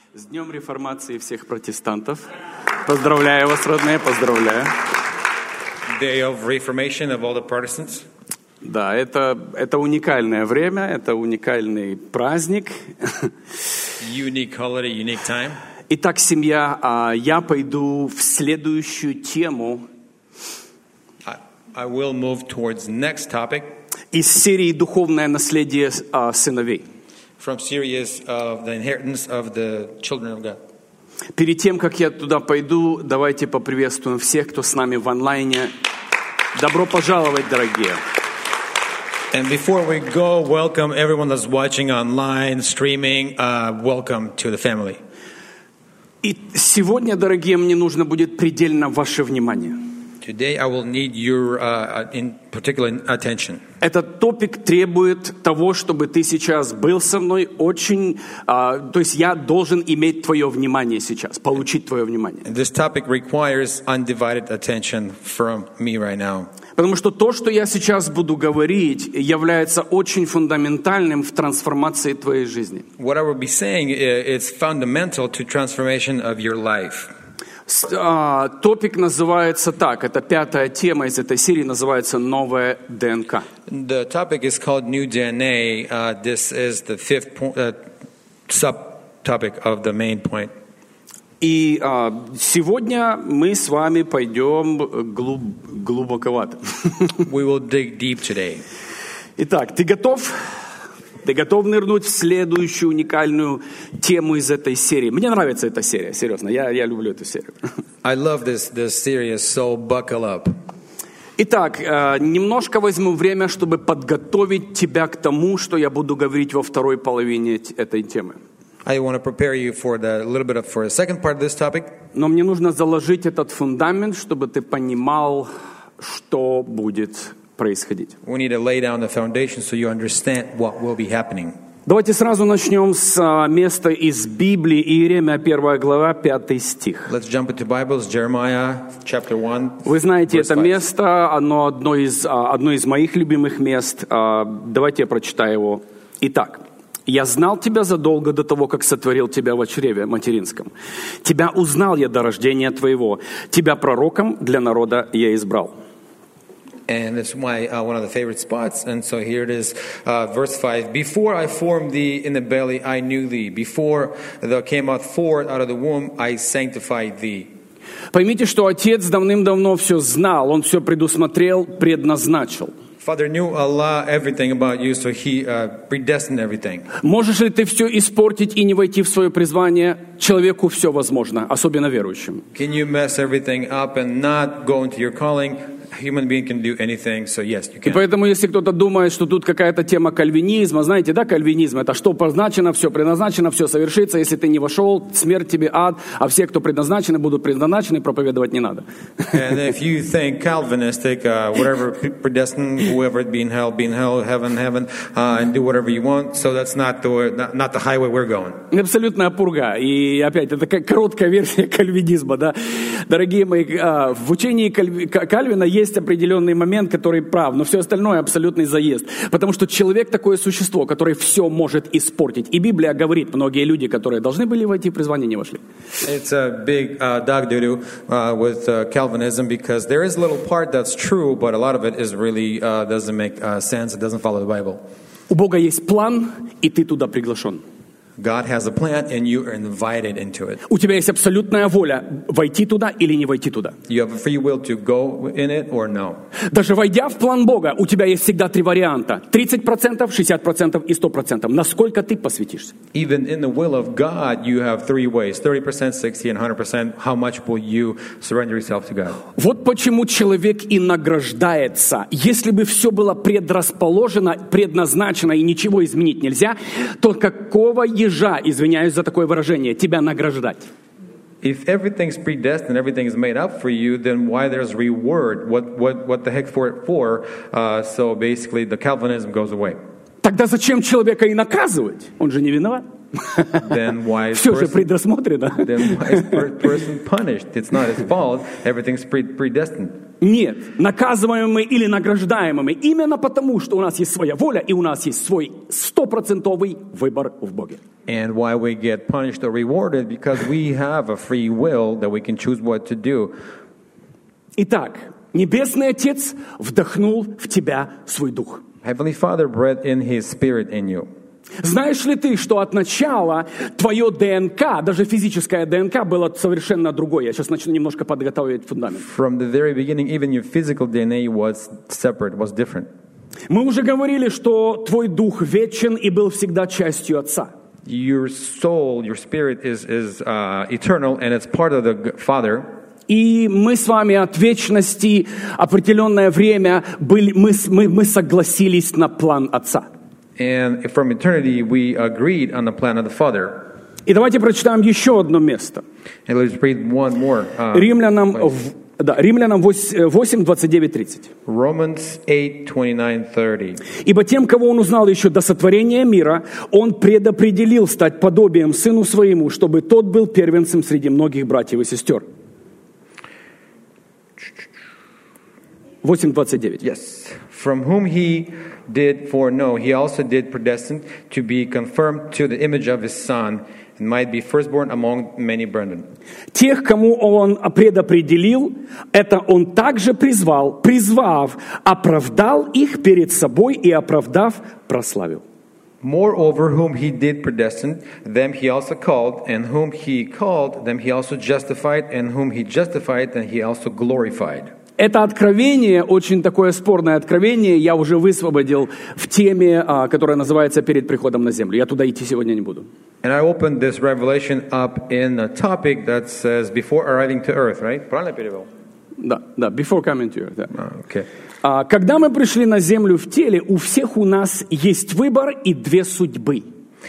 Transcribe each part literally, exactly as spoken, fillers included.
С Днем Реформации всех протестантов. Поздравляю вас, родные, поздравляю. Day of Reformation of all the Protestants. Да, это, это уникальное время, это уникальный праздник. Unique holiday, unique time. Итак, семья, я пойду в следующую тему. I, I will move towards next topic. Из серии «Духовное наследие сыновей». From series of the inheritance of the children of God. Перед тем, как я туда пойду, давайте поприветствуем всех, кто с нами в онлайне. Добро пожаловать, дорогие. And before we go, welcome everyone that's watching online, streaming. Uh, welcome to the family. И сегодня, дорогие, мне нужно будет предельно ваше внимание. Today I will need your uh, in particular attention. Этот топик требует того, чтобы ты сейчас был со мной очень... Uh, то есть я должен иметь твое внимание сейчас, получить твое внимание. This topic requires undivided attention from me right now. Потому что то, что я сейчас буду говорить, является очень фундаментальным в трансформации твоей жизни. What I will be saying is fundamental to transformation of your life. Uh, топик называется так, это пятая тема из этой серии, называется «Новая ДНК». The topic is called New ди эн эй. Uh, this is the fifth po- uh, subtopic of the main point. И uh, сегодня мы с вами пойдем глуб, глубоковато. We will dig deep today. Итак, ты готов? Ты готов нырнуть в следующую уникальную тему из этой серии? Мне нравится эта серия, серьезно, я, я люблю эту серию. I love this, this series, so buckle up. Итак, немножко возьму время, чтобы подготовить тебя к тому, что я буду говорить во второй половине этой темы. I want to prepare you for the, a little bit of, for the second part of this topic. Но мне нужно заложить этот фундамент, чтобы ты понимал, что будет происходить. We need to lay down the foundation so you understand what will be happening. Давайте сразу начнем с места из Библии, Иеремия, первая глава, пятый стих. Let's jump into Bibles, Jeremiah chapter one. Вы знаете verse это five. место, оно одно из, одно из моих любимых мест. Давайте я прочитаю его. Итак. «Я знал тебя задолго до того, как сотворил тебя в чреве материнском. Тебя узнал я до рождения твоего. Тебя пророком для народа я избрал». And it's my uh, one of the favorite spots. And so here it is, uh, verse five. Before I formed thee in the belly, I knew thee. Before thou came out forth out of the womb, I sanctified thee. Поймите, что Отец давным-давно все знал, Он все предусмотрел, предназначил. Father knew Allah everything about you, so He uh, predestined everything. Можешь ли ты все испортить и не войти в свое призвание? Человеку все возможно, особенно верующим. Can you mess everything up and not go into your calling? Human being can do anything, so yes, you И can. поэтому, если кто-то думает, что тут какая-то тема кальвинизма, знаете, да, кальвинизм, это что позначено, все предназначено, все совершится, если ты не вошел, смерть тебе, ад, а все, кто предназначены, будут предназначены, проповедовать не надо. And if you think Calvinistic, uh, whatever predestined, whoever be in hell, be in hell, heaven, heaven, uh, and do whatever you want, so that's not the not, not the highway we're going. Абсолютная пурга. И опять, это как короткая версия кальвинизма, да. Дорогие мои, в учении Кальвина есть определенный момент, который прав, но все остальное абсолютный заезд. Потому что человек такое существо, которое все может испортить. И Библия говорит, многие люди, которые должны были войти в призвание, не вошли. It's a big uh, dog doo-doo uh, with uh, Calvinism because there is a little part that's true, but a lot of it is really uh, doesn't make uh, sense. It doesn't follow the Bible. У Бога есть план, и ты туда приглашен. God has a plan, and you are invited into it. У тебя есть абсолютная воля войти туда или не войти туда. You have a free will to go in it or no. Даже войдя в план Бога, у тебя есть всегда три варианта. тридцать процентов, шестьдесят процентов и сто процентов. Насколько ты посвятишься? Even in the will of God, you have three ways: thirty percent, sixty, and one hundred percent. How much will you surrender yourself to God? Вот почему человек и награждается. Если бы все было предрасположено, предназначено и ничего изменить нельзя, то какого ежа, извиняюсь за такое выражение, тебя награждать? If everything's predestined, everything is made up for you, then why there's reward? What what what the heck for it for? Uh, so basically, the Calvinism goes away. Тогда зачем человека и наказывать? Он же не виноват. Then why is Все же person, предусмотрено. then why is per- person punished? It's not his fault. Everything's pre- predestined. Нет, наказываем мы или награждаем мы именно потому, что у нас есть своя воля и у нас есть свой стопроцентовый выбор в Боге. And why we get punished or rewarded? Because we have a free will that we can choose what to do. Итак, Небесный Отец вдохнул в тебя свой дух. Heavenly Father breathed in His Spirit in you. Знаешь ли ты, что от начала твое ДНК, даже физическое ДНК, было совершенно другое? Я сейчас начну немножко подготавливать фундамент. From the very beginning, even your physical D N A was separate, was different. Мы уже говорили, что твой дух вечен и был всегда частью Отца. Your soul, your spirit is, is uh, eternal and it's part of the Father. И мы с вами от вечности определенное время были, мы, мы, мы согласились на план Отца. And from eternity, we agreed on the plan of the Father. И давайте прочитаем еще одно место. And let's read one more. Uh, Римлянам, в, да, Римлянам восемь, двадцать девять, тридцать. Romans eight, twenty-nine, thirty. «Ибо тем, кого Он узнал еще до сотворения мира, Он предопределил стать подобием Сыну Своему, чтобы Тот был первенцем среди многих братьев и сестер». восемь, двадцать девять. Yes. From whom He did foreknow, He also did predestine to be confirmed to the image of His Son, and might be firstborn among many brethren. Тех, кому Он предопределил, это Он также призвал, призвав, оправдал их перед собой и, оправдав, прославил. Moreover, whom He did predestine, them He also called, and whom He called, them He also justified, and whom He justified, then He also glorified. Это откровение, очень такое спорное откровение, я уже высвободил в теме, которая называется «Перед приходом на землю». Я туда идти сегодня не буду. And I opened this revelation up in a topic that says before arriving to earth, right? Правильно перевел? Да, да, before coming to earth. Да. Oh, okay. А, когда мы пришли на землю в теле, у всех у нас есть выбор и две судьбы.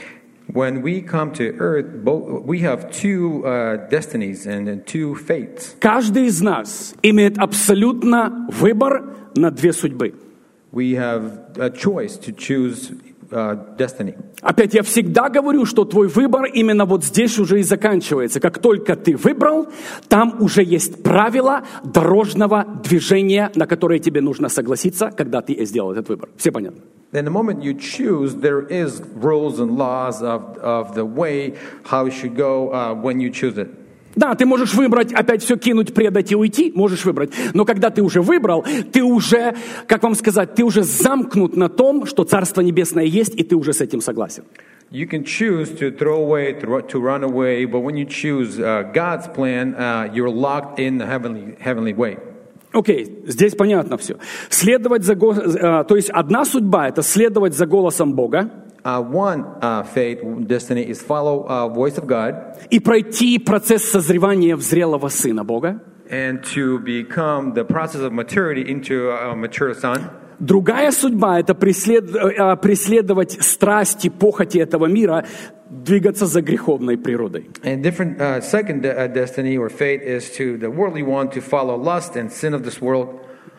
When we come to earth, both, we have two uh, destinies and two fates. Каждый из нас имеет абсолютно выбор на две судьбы. We have a choice to choose uh, destiny. Опять я всегда говорю, что твой выбор именно вот здесь уже и заканчивается. Как только ты выбрал, там уже есть правила дорожного движения, на которые тебе нужно согласиться, когда ты сделал этот выбор. Все понятно? Then the moment you choose, there is rules and laws of, of the way, how it should go uh, when you choose it. Да, ты можешь выбрать, опять все кинуть, предать и уйти, можешь выбрать. Но когда ты уже выбрал, ты уже, как вам сказать, ты уже замкнут на том, что Царство Небесное есть, и ты уже с этим согласен. You can choose to throw away, to, to run away, but when you choose uh, God's plan, uh, you're locked in the heavenly, heavenly way. Окей, okay, здесь понятно все. Следовать за, uh, то есть одна судьба – это следовать за голосом Бога. Uh, one uh, fate, destiny, is follow uh, voice of God. И пройти процесс созревания в зрелого Сына Бога. And to become the process of maturity into a mature son. Другая судьба – это преслед... преследовать страсти, похоти этого мира, двигаться за греховной природой. And different uh, second uh, destiny or fate is to the worldly one, to follow lust and sin of this world.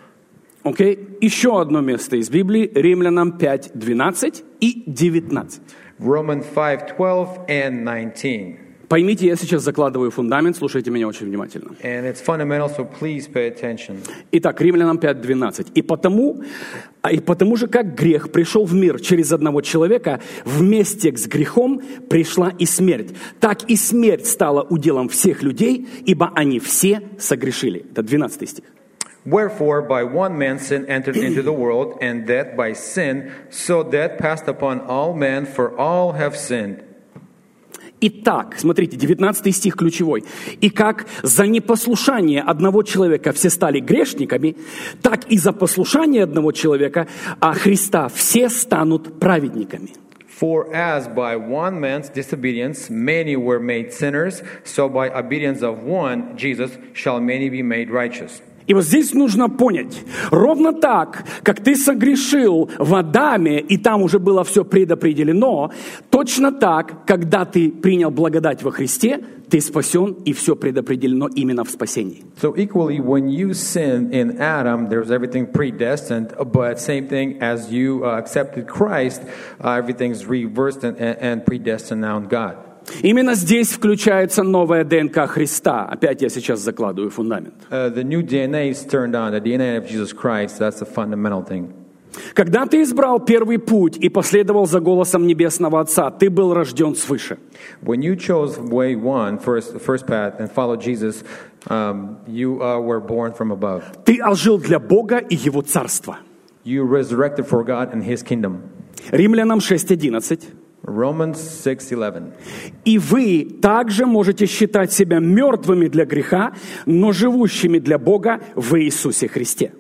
Окей, okay. Еще одно место из Библии, Римлянам пять, двенадцать и девятнадцать. Romans five, twelve and nineteen. Поймите, я сейчас закладываю фундамент, слушайте меня очень внимательно. And it's fundamental, so please pay attention. Итак, Римлянам пять, двенадцать. И потому, и потому же, как грех пришел в мир через одного человека, вместе с грехом пришла и смерть. Так и смерть стала уделом всех людей, ибо они все согрешили. Это двенадцатый стих. Wherefore, by one man sin entered into the world, and death by sin, so death passed upon all men, for all have sinned. Итак, смотрите, девятнадцатый стих ключевой. «И как за непослушание одного человека все стали грешниками, так и за послушание одного человека, а Христа все станут праведниками». For as by one man's disobedience many were made sinners, so by obedience of one, Jesus, shall many be made righteous. И вот здесь нужно понять, ровно так, как ты согрешил в Адаме, и там уже было все предопределено, точно так, когда ты принял благодать во Христе, ты спасен, и все предопределено именно в спасении. So equally, when you sin in Adam, there's everything predestined, but same thing as you uh, accepted Christ, uh, everything's reversed and, and predestined now in God. Именно здесь включается новая ДНК Христа. Опять я сейчас закладываю фундамент. Uh, the new D N A is turned on, the D N A of Jesus Christ. That's the fundamental thing. Когда ты избрал первый путь и последовал за голосом Небесного Отца, ты был рожден свыше. When you chose way one, first, first path, and followed Jesus, um, you uh, were born from above. Ты ожил для Бога и Его Царства. You resurrected for God and His kingdom. Римлянам шесть одиннадцать. Romans six eleven. И вы также можете считать себя мертвыми для греха, но живущими для Бога в Иисусе Христе.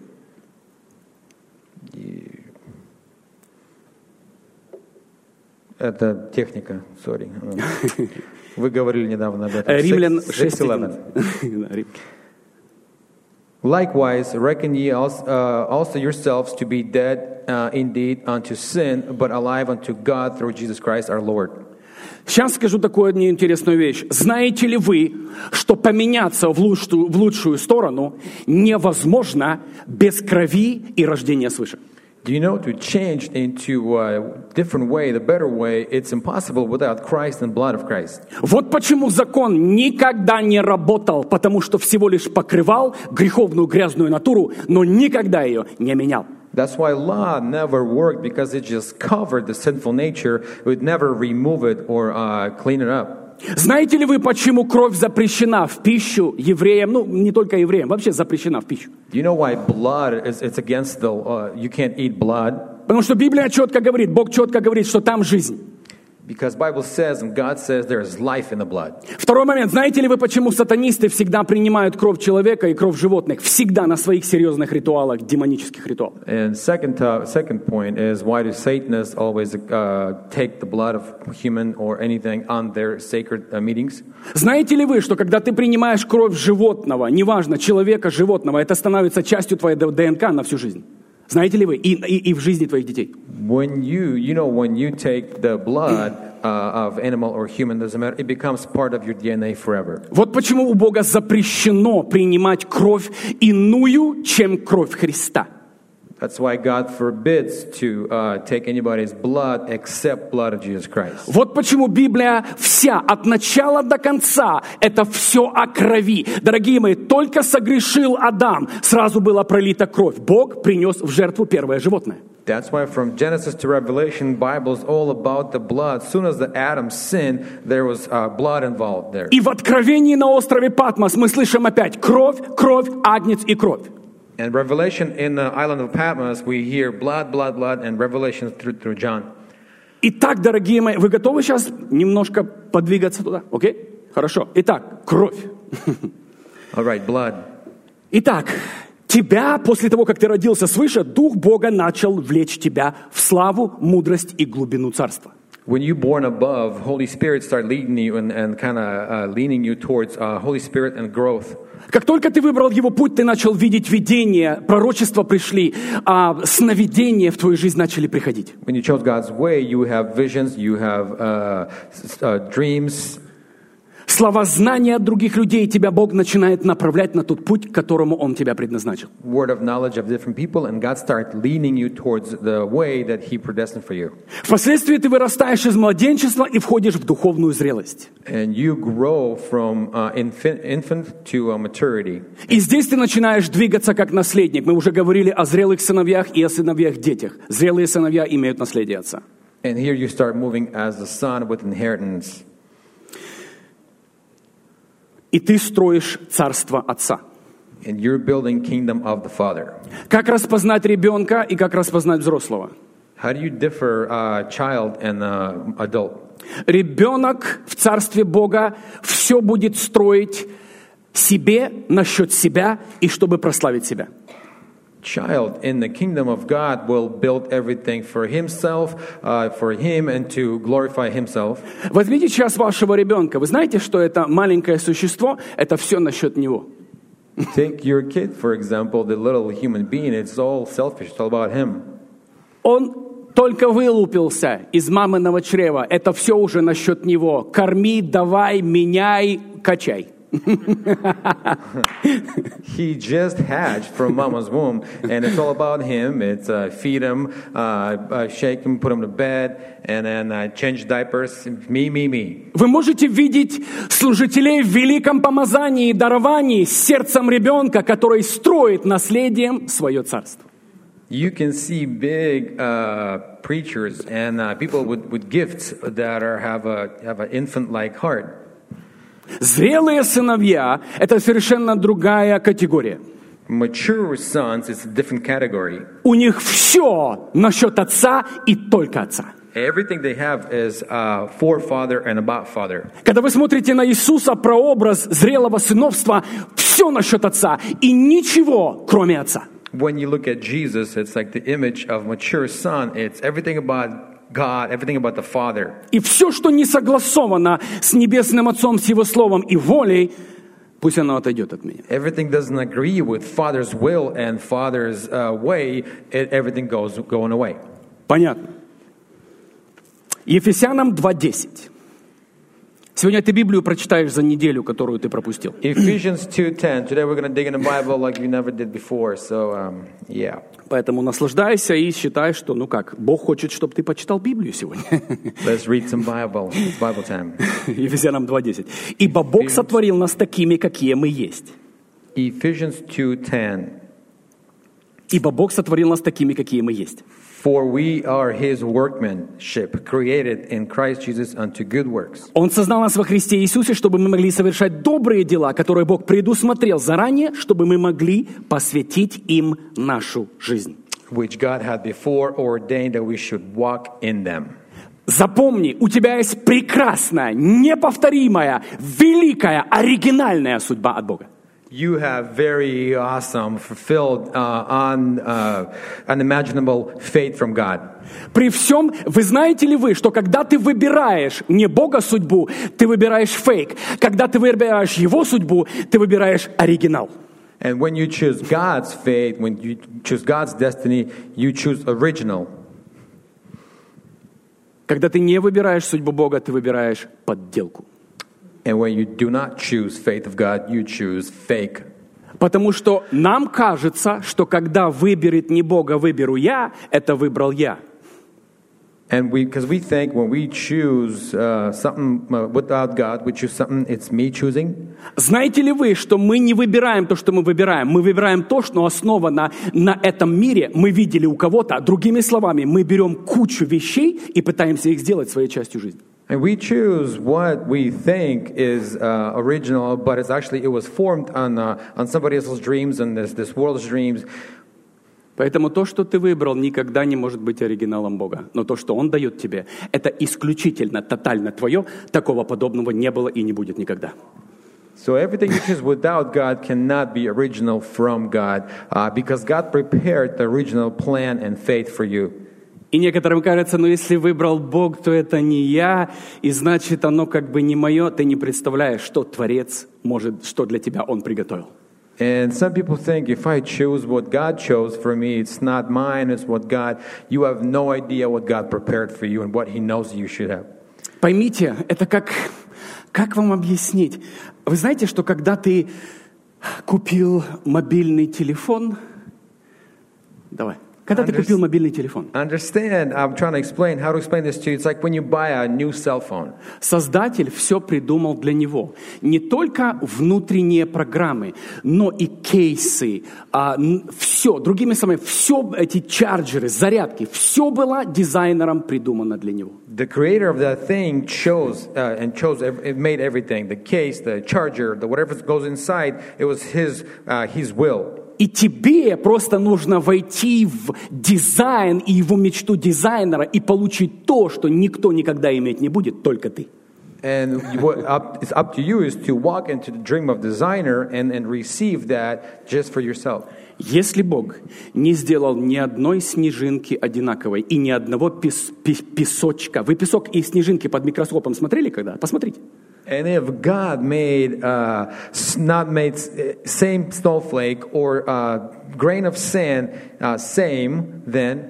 Это техника, sorry. Вы говорили недавно об этом. Римлян шесть eleven. Likewise, reckon ye also, uh, also yourselves to be dead uh, indeed unto sin, but alive unto God through Jesus Christ our Lord. Сейчас скажу такую одну интересную вещь. Знаете ли вы, что поменяться в лучшую, в лучшую сторону невозможно без крови и рождения свыше? Do you know to change into a different way, the better way, it's impossible without Christ and blood of Christ. Вот почему закон никогда не работал, потому что всего лишь покрывал греховную грязную натуру, но никогда ее не менял. That's why law never worked, because it just covered the sinful nature. It would never remove it or uh, clean it up. Знаете ли вы, почему кровь запрещена в пищу евреям? Ну, не только евреям, вообще запрещена в пищу. Do you know why blood is it's against the uh, you can't eat blood? Потому что Библия четко говорит, Бог четко говорит, что там жизнь. Because Bible says and God says there is life in the blood. Второй момент. Знаете ли вы, почему сатанисты всегда принимают кровь человека и кровь животных? Всегда на своих серьезных ритуалах, демонических ритуалах. And second uh, second point is, why do Satanists always uh, take the blood of human or anything on their sacred uh, meetings? Знаете ли вы, что когда ты принимаешь кровь животного, неважно, человека, животного, это становится частью твоей ДНК на всю жизнь? Знаете ли вы? И, и, и в жизни твоих детей. When you, you know, when you take the blood uh, of animal or human, doesn't matter, it becomes part of your D N A forever. Вот почему у Бога запрещено принимать кровь иную, чем кровь Христа. That's why God forbids to uh, take anybody's blood except blood of Jesus Christ. Вот почему Библия вся, от начала до конца, это все о крови. Дорогие мои, только согрешил Адам, сразу была пролита кровь. Бог принес в жертву первое животное. That's why from Genesis to Revelation, Bible is all about the blood. As soon as the Adam sinned, there was uh, blood involved there. И в Откровении на острове Патмос мы слышим опять кровь, кровь, агнец и кровь. And Revelation in the island of Patmos, we hear blood, blood, blood, and Revelation through, through John. Итак, дорогие мои, вы готовы сейчас немножко подвигаться туда? Окей? Хорошо. Итак, кровь. All right, blood. Итак, тебя, после того, как ты родился свыше, Дух Бога начал влечь тебя в славу, мудрость и глубину Царства. When you're born above, Holy Spirit start leading you and, and kind of uh, leaning you towards uh, Holy Spirit and growth. Как только ты выбрал Его путь, ты начал видеть видения, пророчества пришли, а сновидения в твою жизнь начали приходить. When you chose God's way, you have visions, you have uh, uh, dreams. Слова знания от других людей тебя Бог начинает направлять на тот путь, к которому Он тебя предназначил. Word of knowledge of different people, and God starts leading you towards the way that He predestined for you. Впоследствии ты вырастаешь из младенчества и входишь в духовную зрелость. And you grow from uh, infant, infant to uh, maturity. И здесь ты начинаешь двигаться как наследник. Мы уже говорили о зрелых сыновьях и о сыновьях-детях. Зрелые сыновья имеют наследие отца. And here you start moving as the son with inheritance. И ты строишь царство отца. And you're building kingdom of the Father. Как распознать ребенка и как распознать взрослого? How do you differ uh, child and uh, adult? Ребенок в царстве Бога все будет строить себе, насчет себя и чтобы прославить себя. Child in the kingdom of God will build everything for himself, uh, for him, and to glorify himself. Возьмите сейчас вашего ребенка. Вы знаете, что это маленькое существо, это все насчет него. Take your kid, for example, the little human being. It's all selfish. It's all about him. Он только вылупился из маминого чрева. Это все уже насчет него. Корми, давай, меняй, качай. He just hatched from mama's womb, and it's all about him. It's uh, feed him, uh, uh, shake him, put him to bed, and then uh, change diapers. Me, me, me. Вы можете видеть служителей в великом помазании и даровании с сердцем ребенка, который строит наследием свое царство. You can see big uh, preachers and uh, people with, with gifts that are have a have an infant-like heart. Зрелые сыновья – это совершенно другая категория. Mature sons is a different category. У них все насчет отца и только отца. Everything they have is uh, for father and about father. Когда вы смотрите на Иисуса, прообраз зрелого сыновства, все насчет отца и ничего, кроме отца. When you look at Jesus, it's like the image of mature son. It's everything about God, everything about the Father. И все, что не согласовано с Небесным Отцом, с Его Словом и волей, пусть оно отойдет от меня. Everything doesn't agree with Father's will and Father's uh, way. It, everything goes going away. Понятно. Ефесянам два десять. Сегодня ты Библию прочитаешь за неделю, которую ты пропустил. Ephesians two ten. Today we're going to dig in the Bible like you never did before. So, um, yeah. Поэтому наслаждайся и считай, что, ну как, Бог хочет, чтобы ты почитал Библию сегодня. Let's read some Bible. It's Bible time. Ефесянам два десять. Ибо Бог сотворил нас такими, какие мы есть. Ephesians two ten. Ибо Бог сотворил нас такими, какие мы есть. For we are His workmanship, created in Christ Jesus unto good works. Он создал нас во Христе Иисусе, чтобы мы могли совершать добрые дела, которые Бог предусмотрел заранее, чтобы мы могли посвятить им нашу жизнь. Which God had before ordained that we should walk in them. Запомни, у тебя есть прекрасная, неповторимая, великая, оригинальная судьба от Бога. You have very awesome, fulfilled, uh, un, uh, unimaginable faith from God. При всем, вы знаете ли вы, что когда ты выбираешь не Бога судьбу, ты выбираешь фейк. Когда ты выбираешь Его судьбу, ты выбираешь оригинал. And when you choose God's faith, when you choose God's destiny, you choose original. Когда ты не выбираешь судьбу Бога, ты выбираешь подделку. And when you do not choose faith of God, you choose fake. Потому что нам кажется, что когда выберет не Бога, выберу я, это выбрал я. And we, because we think when we choose uh, something uh, without God, we choose something, it's me choosing. Знаете ли вы, что мы не выбираем то, что мы выбираем? Мы выбираем то, что основано на этом мире. Мы видели у кого-то. Другими словами, мы берем кучу вещей и пытаемся их сделать своей частью жизни. And we choose what we think is uh, original, but it's actually, it was formed on uh, on somebody else's dreams and this, this world's dreams. Поэтому то, что ты выбрал, никогда не может быть оригиналом Бога. Но то, что Он дает тебе, это исключительно, тотально твое. Такого подобного не было и не будет никогда. So everything you choose without God cannot be original from God, uh, because God prepared the original plan and faith for you. И некоторым кажется, ну если выбрал Бог, то это не я, и значит оно как бы не мое. Ты не представляешь, что Творец может, что для тебя Он приготовил. And some people think if I choose what God chose for me, it's not mine, it's what God, you have no idea what God prepared for you and what He knows you should have. Поймите, это как, как вам объяснить? Вы знаете, что когда ты купил мобильный телефон, давай. Когда ты купил мобильный телефон? Understand, I'm trying to explain, how to explain this to you. It's like when you buy a new cell phone. Создатель все придумал для него. Не только внутренние программы, но и кейсы, а, все, другими словами, все эти чарджеры, зарядки, все было дизайнером придумано для него. The creator of that thing chose uh, and chose, it made everything. The case, the charger, the whatever goes inside, it was his, uh, his will. И тебе просто нужно войти в дизайн и его мечту дизайнера и получить то, что никто никогда иметь не будет, только ты. And what up, it's up to you is to walk into the dream of designer and, and receive that just for yourself. Если Бог не сделал ни одной снежинки одинаковой и ни одного пес, пес, песочка, вы песок и снежинки под микроскопом смотрели когда? Посмотрите. And if God made uh, not made same snowflake or uh, grain of sand uh, same, then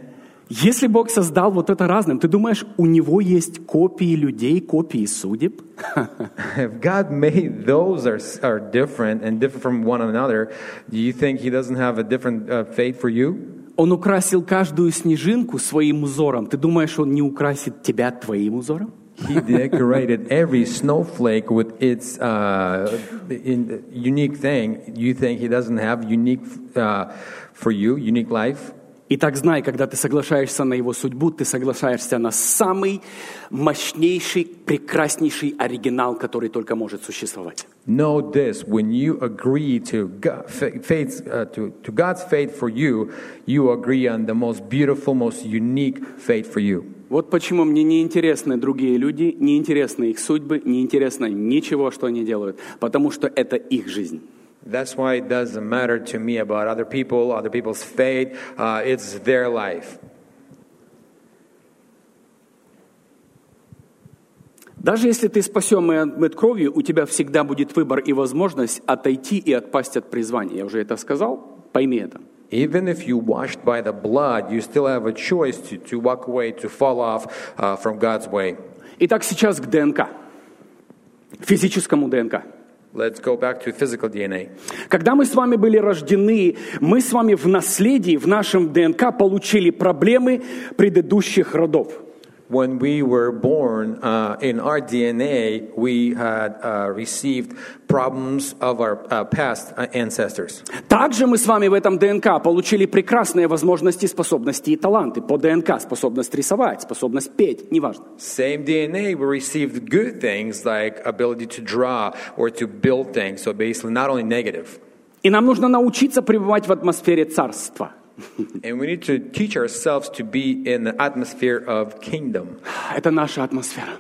Если Бог создал вот это разным, ты думаешь, у Него есть копии людей, копии судеб? If God made those are, are different and different from one another, do you think He doesn't have a different uh, fate for you? Он украсил каждую снежинку своим узором. Ты думаешь, Он не украсит тебя твоим узором? He decorated every snowflake with its uh, in, unique thing. You think He doesn't have unique uh, for you, unique life? Итак, знай, когда ты соглашаешься на Его судьбу, ты соглашаешься на самый мощнейший, прекраснейший оригинал, который только может существовать. Know this: when you agree to God, fate, uh, to, to God's fate for you, you agree on the most beautiful, most unique fate for you. Вот почему мне не интересны другие люди, не интересны их судьбы, не интересно ничего, что они делают, потому что это их жизнь. That's why it doesn't matter to me about other people, other people's fate. Uh, it's their life. Даже если ты спасен и омыт кровью, у тебя всегда будет выбор и возможность отойти и отпасть от призвания. Я уже это сказал, пойми это. Even if you washed by the blood, you still have a choice to, to walk away, to fall off uh, from God's way. Итак, сейчас к ДНК, физическому ДНК. Let's go back to physical ди эн эй. Когда мы с вами были рождены, мы с вами в наследии, в нашем ДНК получили проблемы предыдущих родов. When we were born, uh, in our ди эн эй, we had uh, received problems of our uh, past ancestors. Также мы с вами в этом ДНК получили прекрасные возможности, способности и таланты. По ДНК способность рисовать, способность петь, неважно. Same ди эн эй, we received good things like ability to draw or to build things. So basically, not only negative. И нам нужно научиться пребывать в атмосфере царства. And we need to teach ourselves to be in the atmosphere of kingdom. Это наша атмосфера.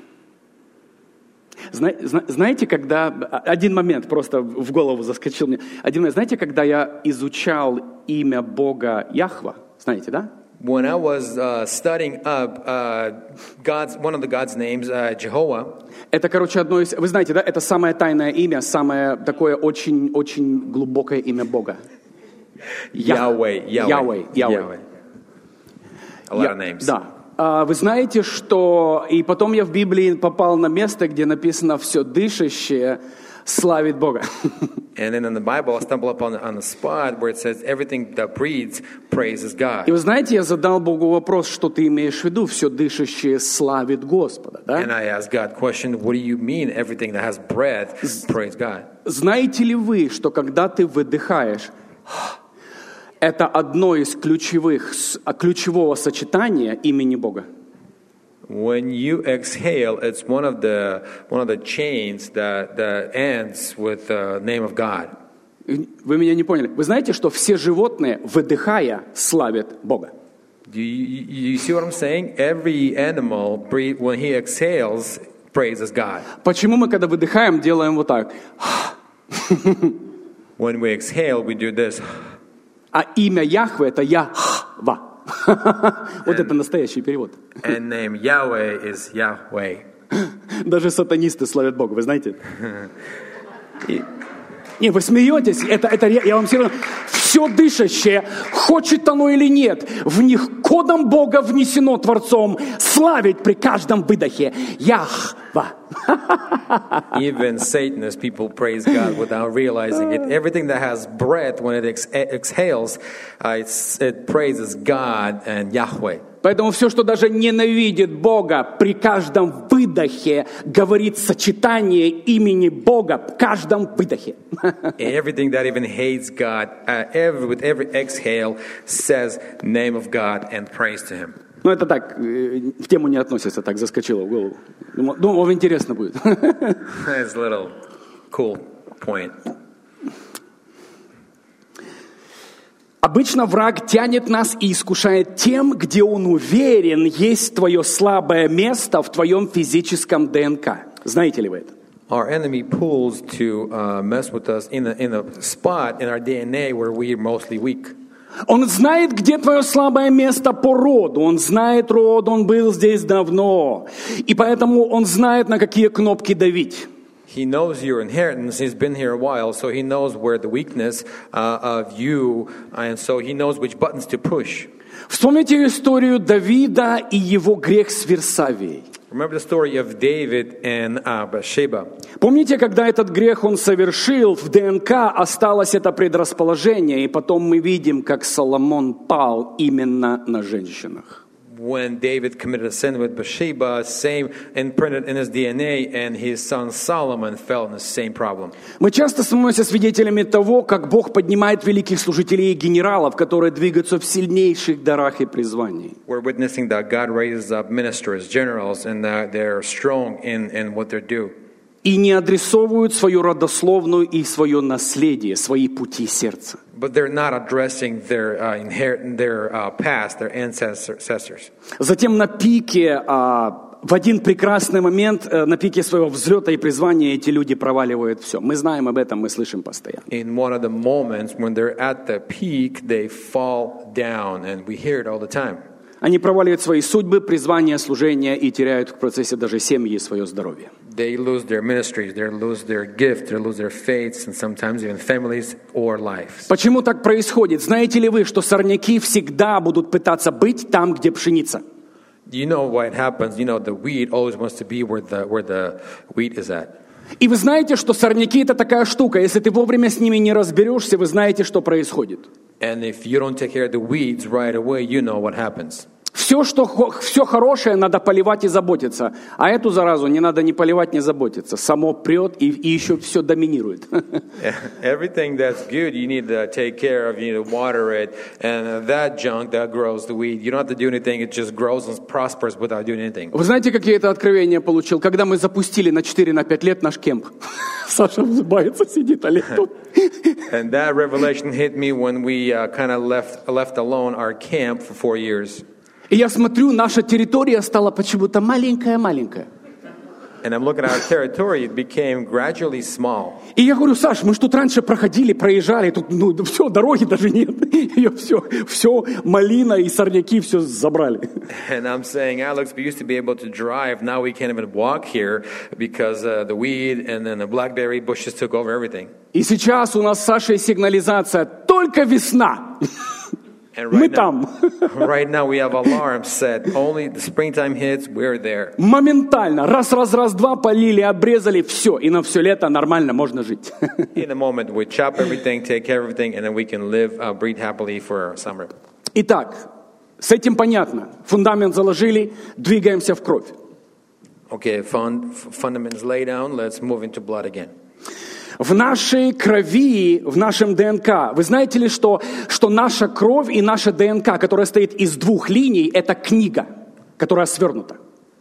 Зна- зна- знаете, когда... Один момент просто в голову заскочил мне. Один момент. Знаете, когда я изучал имя Бога Яхва, знаете, да? When I was uh, studying up uh, God's, one of the God's names, uh, Jehovah. Это, короче, одно из... Вы знаете, да? Это самое тайное имя, самое такое очень-очень глубокое имя Бога. Yahweh, Yahweh, Yahweh, Yahweh. A lot of names. Да. Вы знаете, что... И потом я в Библии попал на место, где написано «все дышащее славит Бога». And then in the Bible, I stumbled upon on the spot where it says everything that breathes praises God. И вы знаете, я задал Богу вопрос, что ты имеешь в виду, все дышащее славит Господа, да? And I asked God question, what do you mean everything that has breath praise God? Знаете ли вы, что когда ты выдыхаешь, это одно из ключевых, ключевого сочетания имени Бога? When you exhale, it's one of the one of the chains that, that ends with the name of God. Вы меня не поняли. Вы знаете, что все животные, выдыхая, славят Бога? Do you, you see what I'm saying? Every animal, breathe, when he exhales, praises God. Почему мы, когда выдыхаем, делаем вот так? When we exhale, we do this. А имя Яхве – это Яхва. Вот это настоящий перевод. And name Yahweh is Yahweh. Даже сатанисты славят Бога, вы знаете? Не, вы смеетесь, это, это я вам серьезно... Все дышащее, хочет оно или нет, в них кодом Бога внесено Творцом славить при каждом выдохе. Яхва. Even Satanists, people praise God without realizing it. Everything that has breath, when it ex- exhales, uh, it's, it praises God and Yahweh. Поэтому все, что даже ненавидит Бога, при каждом выдохе говорит сочетание имени Бога в каждом выдохе. Everything that even hates God, uh, every, with every exhale, says name of God and praise to Him. Ну, это так, в тему не относится, так заскочило в голову. Думаю, думаю, вам интересно будет. That's a little cool point. Обычно враг тянет нас и искушает тем, где он уверен, есть твое слабое место в твоем физическом ДНК. Знаете ли вы это? Our enemy pulls to uh, mess with us in a, in a spot in our ди эн эй where we are mostly weak. Он знает, где твое слабое место по роду. Он знает род, он был здесь давно. И поэтому он знает, на какие кнопки давить. He knows your inheritance. He's been here a while, so he knows where the weakness uh, of you, and so he knows which buttons to push. Вспомните историю Давида и его грех с Версавией. Remember the story of David and uh, Bathsheba. Помните, когда этот грех он совершил, в ДНК осталось это предрасположение, и потом мы видим, как Соломон пал именно на женщинах. When David committed a sin with Bathsheba, same imprinted in his D N A, and his son Solomon fell in the same problem. Мы часто становимся свидетелями того, как Бог поднимает великих служителей и генералов, которые двигаются в сильнейших дарах и призваниях. We're witnessing that God raises up ministers, generals, and that they're strong in, in what they do. И не адресовывают свою родословную и свое наследие, свои пути сердца. But they're not addressing their uh, inherit their uh, past, their ancestors. Затем на пике, а, в один прекрасный момент, на пике своего взлета и призвания эти люди проваливают все. Мы знаем об этом, мы слышим постоянно. In one of the moments when they're at the peak, they fall down, and we hear it all the time. Они проваливают свои судьбы, призвания, служения и теряют в процессе даже семьи и свое здоровье. They lose their ministries, they lose their gift, they lose their faiths, and sometimes even families or lives. Почему так происходит? Знаете ли вы, что сорняки всегда будут пытаться быть там, где пшеница? You know why it happens. You know the weed always wants to be where the where the wheat is at. И вы знаете, что сорняки – это такая штука. Если ты вовремя с ними не разберешься, вы знаете, что происходит. And if you don't take care of the weeds right away, you know what happens. Все, что, все хорошее надо поливать и заботиться. А эту заразу не надо ни поливать, ни заботиться. Само прет и, и еще все доминирует. Everything that's good, you need to take care of, you need to water it. And that junk that grows, the weed, you don't have to do anything. It just grows and prospers without doing anything. Вы знаете, какие это откровения получил? Когда мы запустили на четыре-пять лет наш кемп. Саша улыбается, сидит, Олег тут. And that revelation hit me when we uh, kind of left, left alone our camp for four years. И я смотрю, наша территория стала почему-то маленькая-маленькая. And I'm looking at our territory, it became gradually small. И я говорю, Саш, мы ж тут раньше проходили, проезжали, тут ну все, дороги даже нет. Ее все, все малина и сорняки все забрали. And I'm saying, Alex, we used to be able to drive, now we can't even walk here because uh, the weed and then the blackberry bushes took over everything. И сейчас у нас с Сашей сигнализация только весна. Мы там. Right now we have alarms set. Only the springtime hits, we're there. Моментально. Раз, раз, раз, два полили, обрезали, все. И на все лето нормально можно жить. In a moment we chop everything, take care of everything, and then we can live, uh, breathe happily for summer. Итак, с этим понятно. Фундамент заложили, двигаемся в кровь. Okay, fund, fundamentals lay down, let's move into blood again. В нашей крови, в нашем ДНК, вы знаете ли, что, что наша кровь и наша ДНК, которая стоит из двух линий, это книга, которая свернута.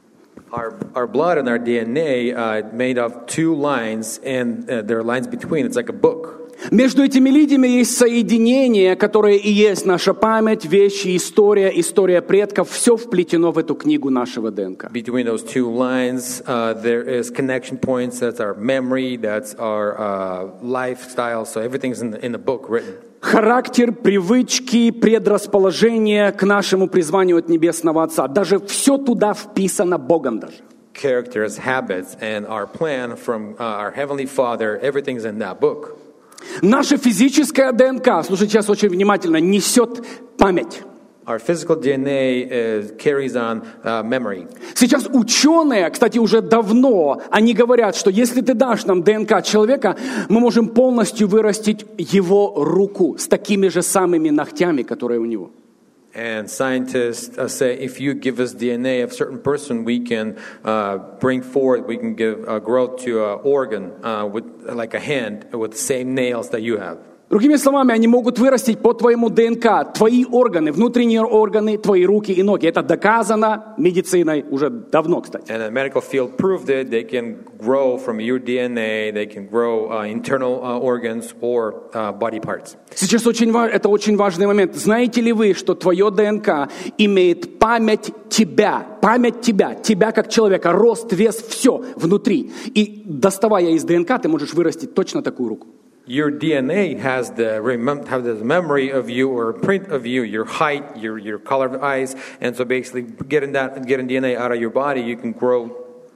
Our, our blood and our D N A uh, made of two lines, and uh, there are lines between. It's like a book. Между этими линиями есть соединение, которое и есть наша память, вещи, история, история предков. Все вплетено в эту книгу нашего ДНК. Between those two lines, uh, there is connection points. That's our memory. That's our uh, lifestyle. So everything's in the, in the book written. Характер, привычки, предрасположение к нашему призванию от Небесного Отца. Даже все туда вписано Богом даже. Characters, habits, and our plan from uh, our Heavenly Father, everything's in that book. Наша физическая ДНК, слушайте сейчас очень внимательно, несет память. Our physical D N A is, carries on uh, memory. Сейчас ученые, кстати, уже давно, они говорят, что если ты дашь нам ДНК человека, мы можем полностью вырастить его руку с такими же самыми ногтями, которые у него. And scientists uh, say if you give us D N A of a certain person, we can uh, bring forth, we can give uh, growth to an organ uh, with like a hand with the same nails that you have. Другими словами, они могут вырастить по твоему ДНК твои органы, внутренние органы, твои руки и ноги. Это доказано медициной уже давно, кстати. And the medical field proved it. They can grow from your D N A. They can grow uh, internal uh, organs or uh, body parts. Сейчас очень важно, это очень важный момент. Знаете ли вы, что твое ДНК имеет память тебя, память тебя, тебя как человека, рост, вес, все внутри. И доставая из ДНК, ты можешь вырастить точно такую руку. Your D N A has the remem- have the memory of you or print of you, your height, your your color of eyes, and so basically getting that getting D N A out of your body, you can grow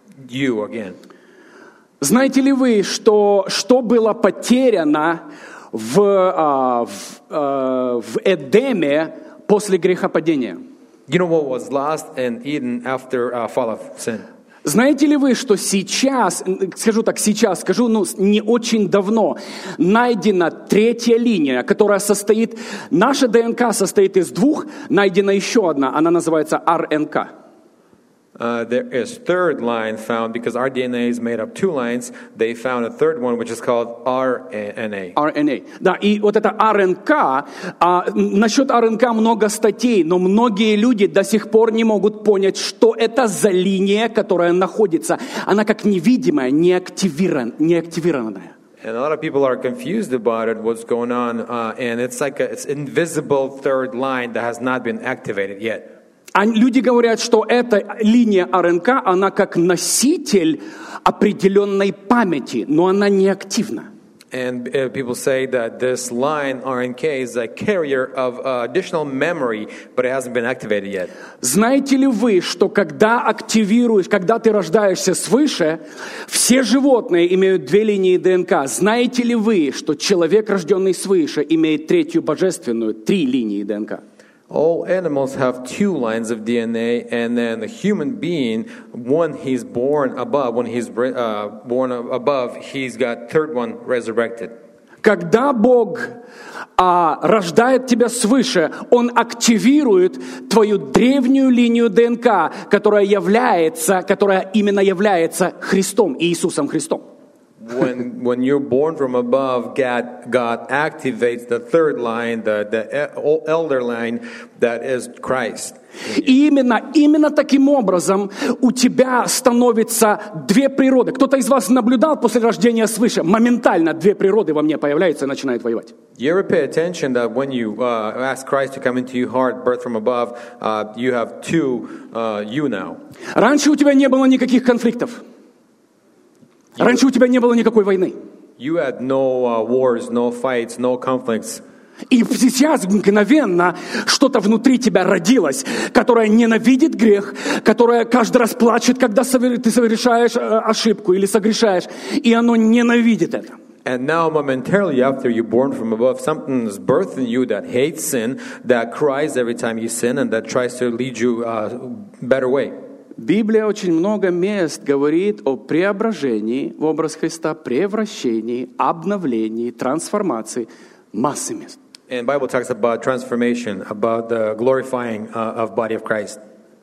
you again. Знаете ли вы, что что было потеряно в, а, в, а, в Эдеме после грехопадения? You know what was lost in Eden after uh, fall of sin? Знаете ли вы, что сейчас, скажу так, сейчас, скажу, ну, не очень давно, найдена третья линия, которая состоит, наша ДНК состоит из двух, найдена еще одна, она называется эр эн ка. Uh, there is third line found because our D N A is made up two lines. They found a third one which is called эр эн эй. эр эн эй. Да, и вот это эр эн ка, а, насчет эр эн ка много статей, но многие люди до сих пор не могут понять, что это за линия, которая находится. Она как невидимая, неактивиран, неактивированная. And a lot of people are confused about it, what's going on, uh, and it's like a, it's invisible third line that has not been activated yet. А люди говорят, что эта линия эр эн ка, она как носитель определенной памяти, но она не активна. And uh, people say that this line эр эн ка is a carrier of uh, additional memory, but it hasn't been activated yet. Знаете ли вы, что когда активируешь, когда ты рождаешься свыше, все животные имеют две линии ДНК. Знаете ли вы, что человек, рожденный свыше, имеет третью божественную, три линии ДНК? All animals have two lines of D N A, and then the human being, when he's born above, when he's uh, born above, he's got third one resurrected. Когда Бог а, рождает тебя свыше, Он активирует твою древнюю линию ДНК, которая является, которая именно является Христом, Иисусом Христом. When when you're born from above, God God activates the third line, the the elder line that is Christ. И именно, именно таким образом у тебя становится две природы. Кто-то из вас наблюдал после рождения свыше, моментально две природы во мне появляются и начинают воевать. You ever pay attention that when you uh, ask Christ to come into your heart, birth from above, uh, you have two uh, you now. Раньше у тебя не было никаких конфликтов. Раньше у тебя не было никакой войны. You had no uh, wars, no fights, no conflicts. И сейчас мгновенно что-то внутри тебя родилось, которое ненавидит грех, которое каждый раз плачет, когда ты совершаешь ошибку или согрешаешь, и оно ненавидит это. And now momentarily after you're born from above, something is birthed in you that hates sin, that cries every time you sin, and that tries to lead you a uh, better way. Библия очень много мест говорит о преображении в образ Христа, превращении, обновлении, трансформации. Массы мест. And Bible talks about transformation, about the glorifying uh, of body of Christ.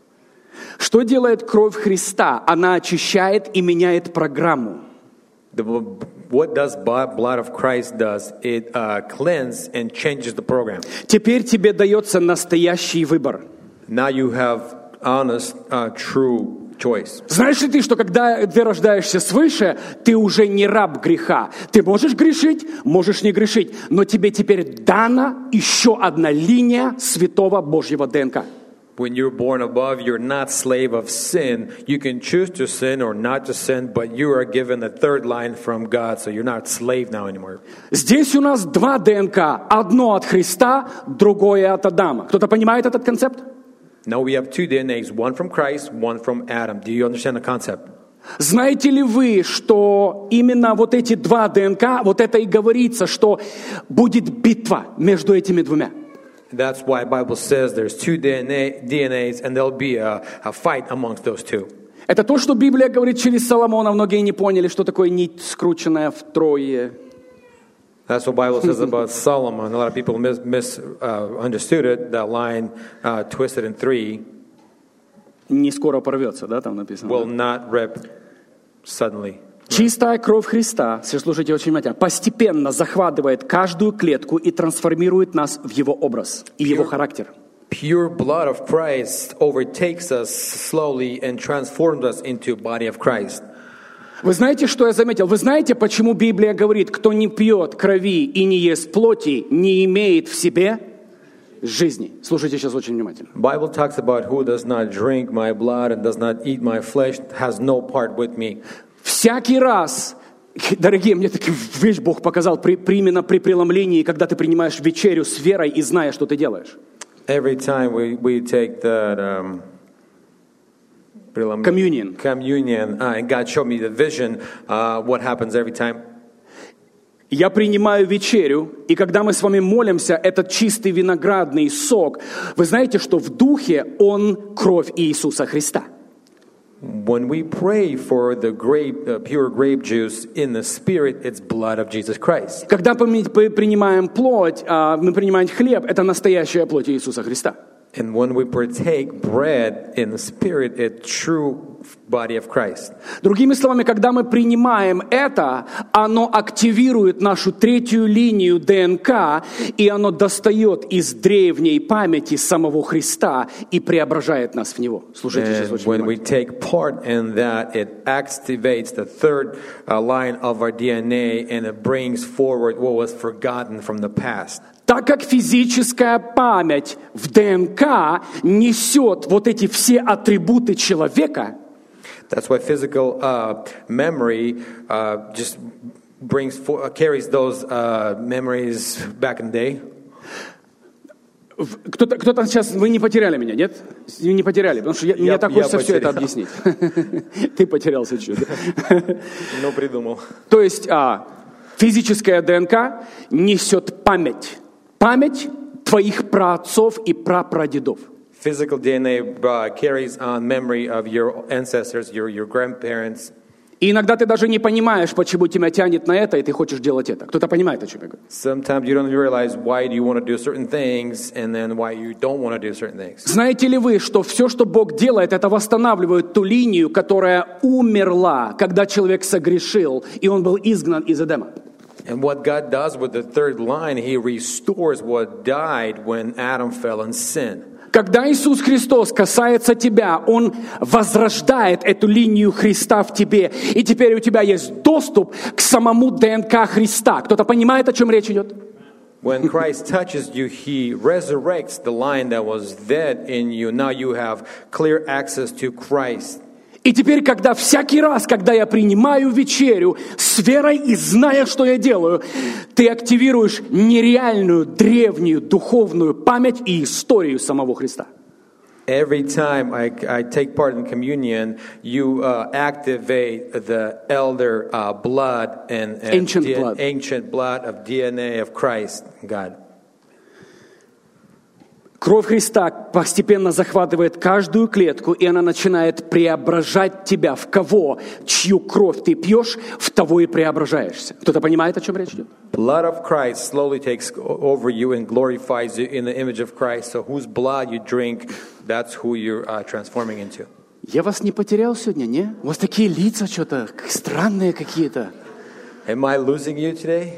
Что делает кровь Христа? Она очищает и меняет программу. The, what does blood of Christ does? It uh, cleanses and changes the program. Теперь тебе дается настоящий выбор. Now you have honest, uh, true choice. Знаешь ли ты, что когда ты рождаешься свыше, ты уже не раб греха. Ты можешь грешить, можешь не грешить, но тебе теперь дана еще одна линия святого Божьего ДНК. When you're born above, you're not slave of sin. You can choose to sin or not to sin, but you are given the third line from God, so you're not slave now anymore. Здесь у нас два ДНК. Одно от Христа, другое от Адама. Кто-то понимает этот концепт? Now we have two D N As, one from Christ, one from Adam. Do you understand the concept? Знаете ли вы, что именно вот эти два ДНК, вот это и говорится, что будет битва между этими двумя? That's why the Bible says there's two D N A, D N As, and there'll be a, a fight amongst those two. Это то, что Библия говорит через Соломона. Многие не поняли, что такое нить, скрученная втрое. That's what the Bible says about Solomon. A lot of people mis, mis uh, understood it. That line, uh, twisted in three, Не скоро порвется, да, там написано. will not rip suddenly. Чистая кровь Христа, все слушайте очень внимательно, постепенно захватывает каждую клетку и трансформирует нас в Его образ и Его характер. Pure blood of Christ overtakes us slowly and transforms us into the body of Christ. Вы знаете, что я заметил? Вы знаете, почему Библия говорит, кто не пьет крови и не ест плоти, не имеет в себе жизни? Слушайте сейчас очень внимательно. Bible talks about who does not drink my blood and does not eat my flesh has no part with me. Всякий раз, дорогие, мне такую вещь Бог показал, при, именно при преломлении, когда ты принимаешь вечерю с верой и зная, что ты делаешь. Every time we, we take that um, Communion. communion uh, and God showed me the vision, uh, what happens every time. Я принимаю вечерю, и когда мы с вами молимся, этот чистый виноградный сок, вы знаете, что в духе он кровь Иисуса Христа. When we pray for the grape, uh, pure grape juice in the spirit, it's blood of Jesus Christ. Когда мы принимаем плоть, мы принимаем хлеб, это настоящая плоть Иисуса Христа. And when we partake bread in the spirit, it's true body of Christ. Другими словами, когда мы принимаем это, оно активирует нашу третью линию ДНК, и оно достает из древней памяти самого Христа и преображает нас в Него. Слушайте сейчас очень When we внимательно. take part in that, it activates the third uh, line of our D N A, and it brings forward what was forgotten from the past. Так как физическая память в ДНК несет вот эти все атрибуты человека, That's why physical uh, memory uh, just brings for, uh, carries those uh, memories back in the day. кто-то, кто-то сейчас, вы не потеряли меня, нет? Вы не потеряли, потому что я, Я- мне так я хочется все это потерял. объяснить. Ты потерялся чуть. Ну, придумал. То есть а, физическая ДНК несет память. Память твоих праотцов и прапрадедов. Physical D N A uh, carries on memory of your ancestors, your, your grandparents. И иногда ты даже не понимаешь, почему тебя тянет на это, и ты хочешь делать это. Кто-то понимает, о чем я говорю? Sometimes you don't realize why do you want to do certain things and then why you don't want to do certain things. Знаете ли вы, что все, что Бог делает, это восстанавливает ту линию, которая умерла, когда человек согрешил, и он был изгнан из Эдема? And what God does with the third line, He restores what died when Adam fell in sin. Когда Иисус Христос касается тебя, Он возрождает эту линию Христа в тебе, и теперь у тебя есть доступ к самому ДНК Христа. Кто-то понимает, о чем речь идет? When Christ touches you, He resurrects the line that was dead in you. Now you have clear access to Christ. И теперь, когда всякий раз, когда я принимаю вечерю с верой и зная, что я делаю, ты активируешь нереальную, древнюю, духовную память и историю самого Христа. Every time I, I take part in communion, you uh, activate the elder uh, blood and, and Ancient D- blood. ancient blood of D N A of Christ, God. Кровь Христа постепенно захватывает каждую клетку, и она начинает преображать тебя. В кого, чью кровь ты пьешь, в того и преображаешься. Кто-то понимает, о чем речь идет? Blood of Christ slowly takes over you and glorifies you in the image of Christ. So whose blood you drink, that's who you're uh, transforming into. Я вас не потерял сегодня, не? У вас такие лица что-то странные какие-то. Am I losing you today?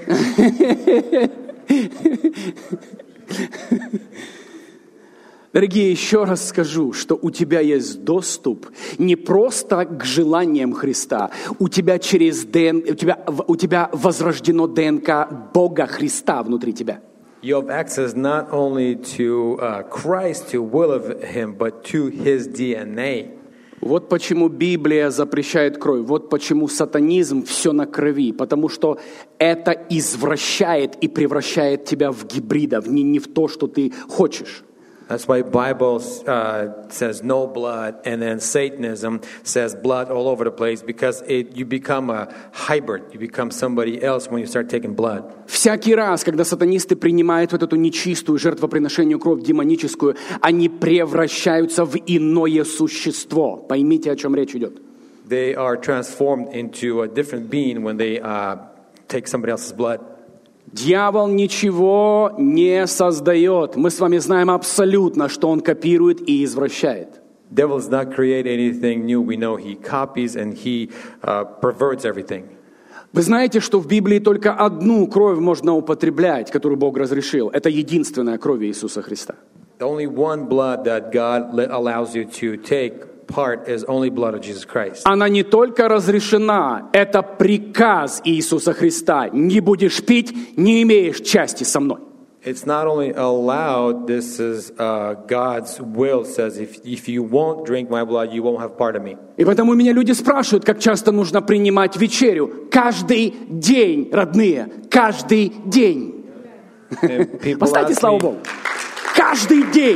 Дорогие, еще раз скажу, что у тебя есть доступ не просто к желаниям Христа, у тебя через ДНК, у тебя, у тебя возрождено ДНК Бога Христа внутри тебя. You have access not only to uh, Christ, to will of Him, but to His D N A. Вот почему Библия запрещает кровь, вот почему сатанизм все на крови, потому что это извращает и превращает тебя в гибрида, в не, не в то, что ты хочешь. That's why Bible uh, says no blood, and then Satanism says blood all over the place, because it, you become a hybrid. You become somebody else when you start taking blood. Всякий раз, когда сатанисты принимают вот эту нечистую жертвоприношению кровь демоническую, они превращаются в иное существо. Поймите, о чем речь идет. They are transformed into a different being when they uh, take somebody else's blood. Дьявол ничего не создает. Мы с вами знаем абсолютно, что он копирует и извращает. Devil does not create anything new. We know he copies and he uh, perverts everything. Вы знаете, что в Библии только одну кровь можно употреблять, которую Бог разрешил. Это единственная кровь Иисуса Христа. The only one blood that God allows you to take part is only blood of Jesus Christ. Она не только разрешена, это приказ Иисуса Христа. Не будешь пить, не имеешь части со мной. It's not only allowed, this is uh, God's will, says if, if you won't drink my blood, you won't have part of me. И потому меня люди спрашивают, как часто нужно принимать вечерю. Каждый день, родные, каждый день. And people Поставьте ask слава me- Богу. Каждый день.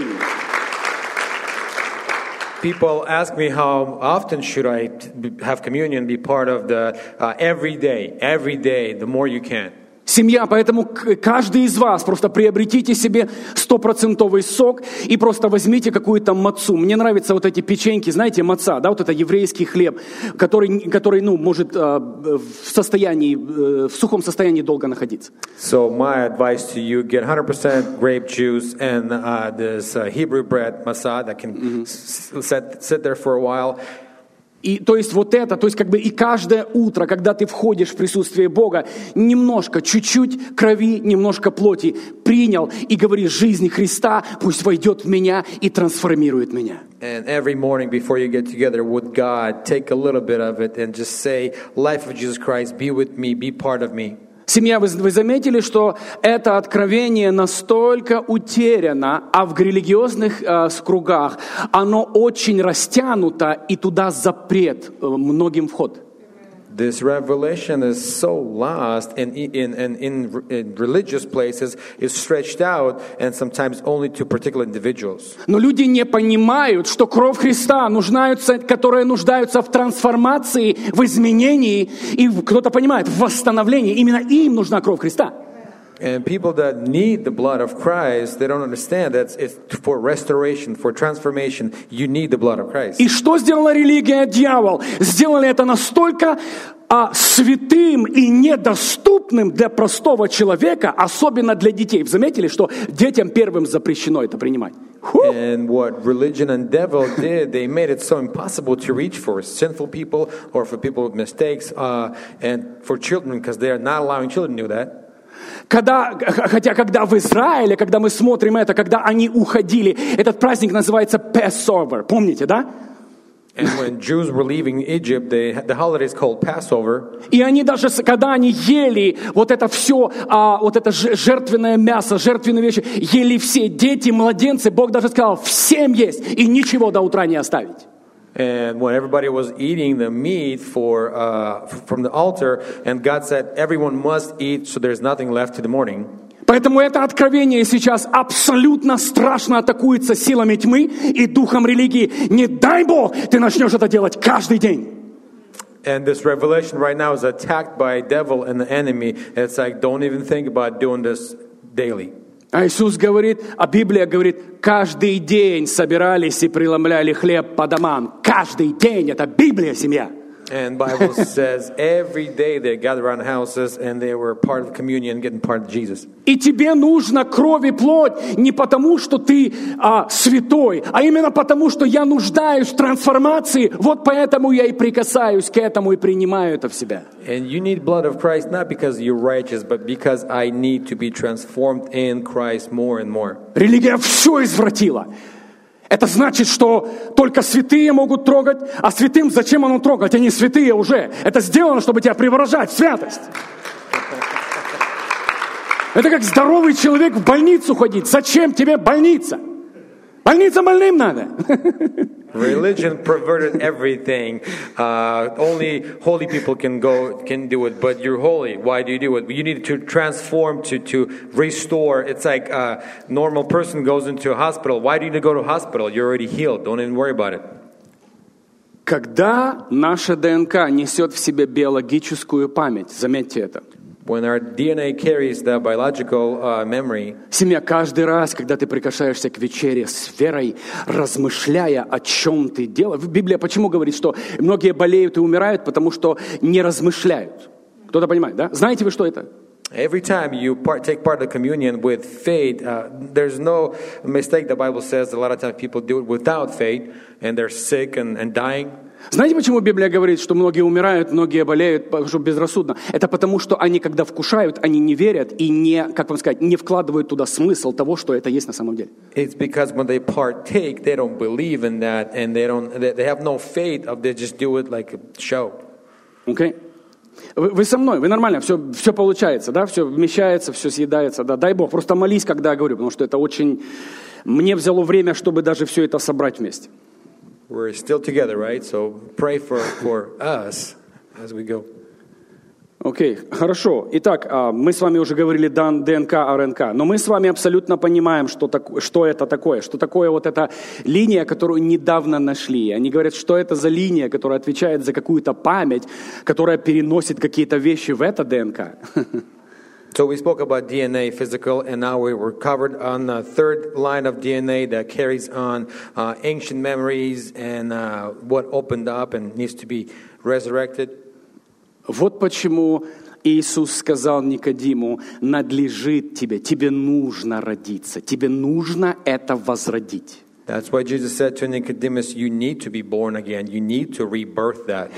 People ask me how often should I t- have communion, be part of the uh, every day, every day, the more you can. Семья, поэтому каждый из вас просто приобретите себе стопроцентовый сок и просто возьмите какую-то мацу. Мне нравятся вот эти печеньки, знаете, маца, да, вот это еврейский хлеб, который, который ну, может э, в состоянии, э, в сухом состоянии долго находиться. So my advice to you, get one hundred percent grape juice and uh, this uh, Hebrew bread, matzah, that can mm-hmm. s- sit, sit there for a while. И то есть вот это, то есть как бы и каждое утро, когда ты входишь в присутствие Бога, немножко, чуть-чуть крови, немножко плоти принял и говоришь: жизнь Христа пусть войдет в меня и трансформирует меня. And every morning before you get together with God, take a little bit of it and just say, life of Jesus Christ, be with me, be part of me. Семья, вы, вы заметили, что это откровение настолько утеряно, а в религиозных э, кругах оно очень растянуто, и туда запрет э, многим вход. This revelation is so lost, and in, in, in, in religious places is stretched out, and sometimes only to particular individuals. Но люди не понимают, что кровь Христа, нуждаются, которые нуждаются в трансформации, в изменении, и кто-то понимает, в восстановлении. Именно им нужна кровь Христа. And people that need the blood of Christ, they don't understand that it's for restoration, for transformation. You need the blood of Christ. И что сделала религия, дьявол? Сделали это настолько а, святым и недоступным для простого человека, особенно для детей. Вы заметили, что детям первым запрещено это принимать? And what religion and devil did, they made it so impossible to reach for sinful people or for people with mistakes uh, and for children, because they are not allowing children to do that. Когда, хотя когда в Израиле, когда мы смотрим это, когда они уходили, этот праздник называется Passover, помните, да? And when Jews were leaving Egypt, they, the holiday is called Passover. И они даже, когда они ели вот это все, а, вот это жертвенное мясо, жертвенные вещи, ели все, дети, младенцы, Бог даже сказал, всем есть, и ничего до утра не оставить. And when everybody was eating the meat for uh, from the altar, and God said, everyone must eat, so there's nothing left to the morning. Поэтому это откровение сейчас абсолютно страшно атакуется силами тьмы и духом религии. Не дай Бог, ты начнешь это делать каждый день. And this revelation right now is attacked by devil and the enemy. It's like, don't even think about doing this daily. А Иисус говорит, а Библия говорит, каждый день собирались и преломляли хлеб по домам. Каждый день, это Библия, семья. And Bible says every day they gathered around houses and they were part of communion, getting part of Jesus. И тебе нужна кровь и плоть не потому, что ты а, святой, а именно потому, что я нуждаюсь в трансформации. Вот поэтому я и прикасаюсь к этому и принимаю это в себя. And you need blood of Christ not because you're righteous, but because I need to be transformed in Christ more and more. Религия все извратила. Это значит, что только святые могут трогать, а святым зачем оно трогать? Они святые уже. Это сделано, чтобы тебя преображать в святость. Это как здоровый человек в больницу ходить. Зачем тебе больница? Больница больным надо. Religion perverted everything. Uh, only holy people can go, can do it, but you're holy. Why do you do it? You need to transform, to, to restore. It's like a normal person goes into a hospital. Why do you need to go to a hospital? You're already healed. Don't even worry about it. Когда наша ДНК несет в себе биологическую память, заметьте это. When our ди эн эй carries the biological uh, memory, семья, каждый раз, когда ты прикасаешься к вечере с верой, размышляя, о чем ты делаешь. Библия почему говорит, что многие болеют и умирают, потому что не размышляют. Кто-то понимает, да? Знаете вы, что это? Every time you part, take part of the communion with faith, uh, there's no mistake. The Bible says a lot of times people do it without faith, and they're sick and, and dying. Знаете, почему Библия говорит, что многие умирают, многие болеют, потому что безрассудно? Это потому, что они, когда вкушают, они не верят и не, как вам сказать, не вкладывают туда смысл того, что это есть на самом деле. It's because when they partake, they don't believe in that, and they don't, they have no faith of they just do it like a show. Okay? Вы, вы со мной, вы нормально, все, все получается, да, все вмещается, все съедается, да, дай Бог, просто молись, когда я говорю, потому что это очень, мне взяло время, чтобы даже все это собрать вместе. We're still together, right? So pray for, for us as we go. Окей, okay, хорошо. Итак, мы с вами уже говорили ДНК, РНК, но мы с вами абсолютно понимаем, что, так, что это такое, что такое вот эта линия, которую недавно нашли. Они говорят, что это за линия, которая отвечает за какую-то память, которая переносит какие-то вещи в это ДНК. So we spoke about D N A, physical, and now we were covered on the third line of D N A that carries on uh, ancient memories and uh, what opened up and needs to be resurrected. Вот почему Иисус сказал Никодиму: надлежит тебе, тебе нужно родиться, тебе нужно это возродить. That's why Jesus said to Nicodemus, you need to be born again. You need to rebirth that.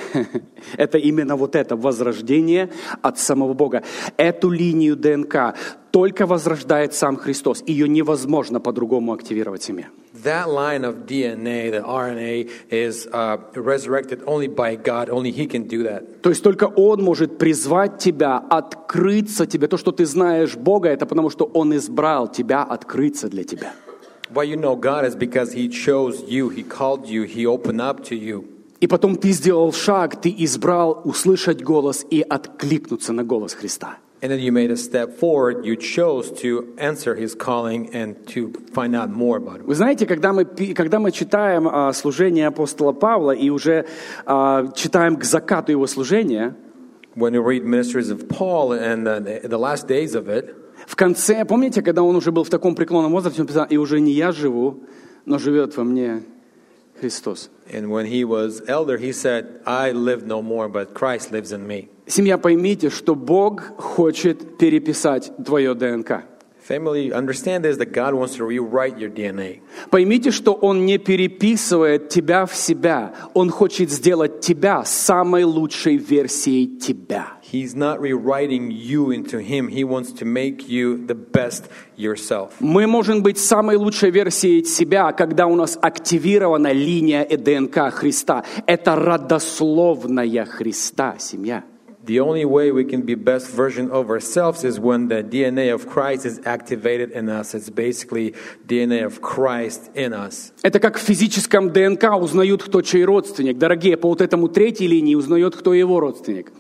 Это именно вот это возрождение от самого Бога. Эту линию ДНК только возрождает сам Христос. Ее невозможно по-другому активировать в семье. That line of D N A, the R N A, is uh, resurrected only by God. Only He can do that. То есть только Он может призвать тебя, открыться тебе. То, что ты знаешь Бога, это потому, что Он избрал тебя открыться для тебя. Why you know God is because He chose you, He called you, He opened up to you. И потом ты сделал шаг, ты избрал услышать голос и откликнуться на голос Христа. And then you made a step forward, you chose to answer His calling and to find out more about Him. Вы знаете, когда мы, когда мы читаем а, служение апостола Павла и уже а, читаем к закату его служения, when you read Ministries of Paul and the, the last days of it, в конце, помните, когда он уже был в таком преклонном возрасте, он писал: «И уже не я живу, но живет во мне Христос». And when he was elder, he said, I live no more, but Christ lives in me. Семья, поймите, что Бог хочет переписать твое ДНК. Family, understand this, that God wants to rewrite your D N A. Поймите, что Он не переписывает тебя в себя. Он хочет сделать тебя самой лучшей версией тебя. He's not rewriting you into Him. He wants to make you the best yourself. Мы можем быть самой лучшей версией себя, когда у нас активирована линия ДНК Христа. Это родословная Христа, семья. The only way we can be best version of ourselves is when the D N A of Christ is activated in us. It's basically D N A of Christ in us. Это как в физическом ДНК узнают, кто чей родственник. Дорогие, по вот этому третьей линии узнает, кто его родственник.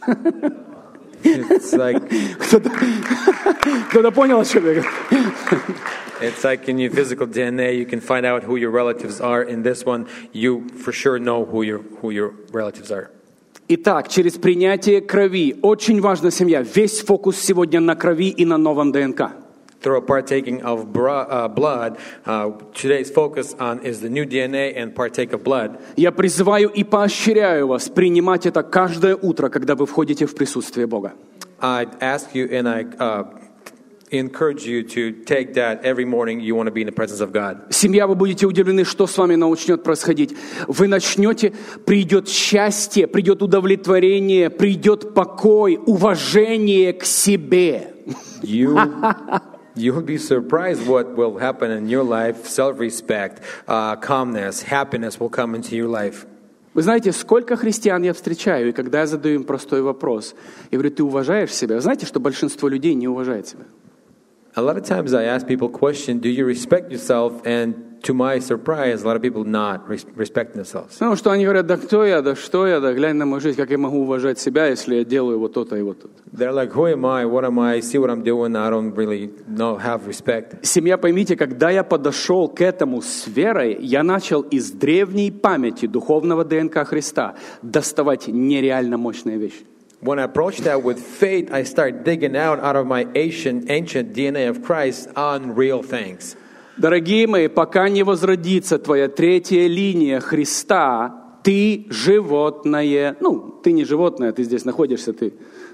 It's like... Кто-то, кто-то понял, о чем я говорю? It's like in your physical D N A, you can find out who your relatives are. In this one, you for sure know who your, who your relatives are. Итак, через принятие крови, очень важна семья, весь фокус сегодня на крови и на новом ДНК. Through partaking of bro- uh, blood, uh, today's focus on is the new D N A and partake of blood. Я призываю и поощряю вас принимать это каждое утро, когда вы входите в присутствие Бога. I ask you and I uh, encourage you to take that every morning you want to be in the presence of God. Семья, вы будете удивлены, что с вами начнет происходить. Вы начнете, придет счастье, придет удовлетворение, придет покой, уважение к себе. You, you'll be surprised what will happen in your life. Self-respect, uh, calmness, happiness will come into your life. Вы знаете, сколько христиан я встречаю, и когда я задаю им простой вопрос, я говорю: ты уважаешь себя? Вы знаете, что большинство людей не уважает себя? A lot of times I ask people question, do you respect yourself? And to my surprise, a lot of people not res- respecting themselves. Потому что они говорят: да кто я, да что я, да глянь на мою жизнь, как я могу уважать себя, если я делаю вот то-то и вот то-то. They're like, who am I? What am I? See what I'm doing? I don't really know, have respect. Семья, поймите, когда я подошел к этому с верой, я начал из древней памяти духовного ДНК Христа доставать нереально мощные вещи. When I approach that with faith, I start digging out out of my ancient, ancient D N A of Christ unreal things. Дорогие мои, пока не возродится твоя третья линия Христа, ты животное. Ну, ты не животное, ты здесь находишься, ты.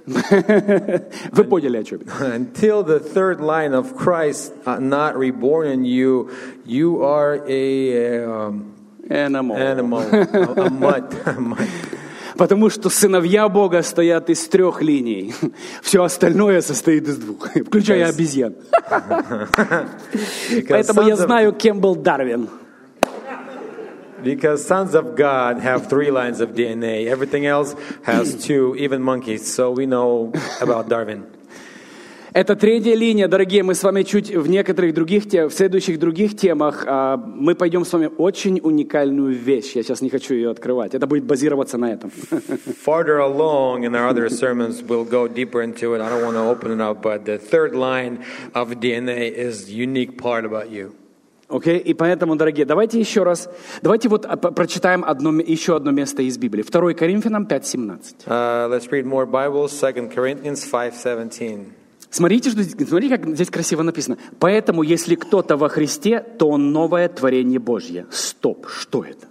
Вы поняли, о чем я. Until the third line of Christ uh, not reborn in you, you are a um, Animal. animal, a, a mutt. A mutt. Потому что сыновья Бога стоят из трех линий. Все остальное состоит из двух, включая обезьян. Поэтому я знаю, кем был Дарвин. Because sons of God have three lines of D N A. Everything else has two, even monkeys. So we know about Darwin. Это третья линия, дорогие, мы с вами чуть в некоторых других темах, в следующих других темах, а, мы пойдем с вами очень уникальную вещь. Я сейчас не хочу ее открывать. Это будет базироваться на этом. Farther along in our other sermons, we'll go deeper into it. I don't want to open it up, but the third line of D N A is a unique part about you. Окей, okay? И поэтому, дорогие, давайте еще раз, давайте вот прочитаем одно, еще одно место из Библии. второе Коринфянам пять семнадцать. Uh, let's read more Bibles. Second Corinthians five seventeen. Смотрите, что, смотри, как здесь красиво написано. Поэтому, если кто-то во Христе, то он новое творение Божье. Стоп, что это?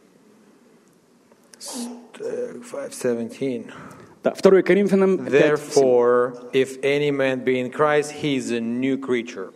five seventeen. Да, второе Коринфянам пять семь. Therefore, if any man be in Christ, he is a new creature.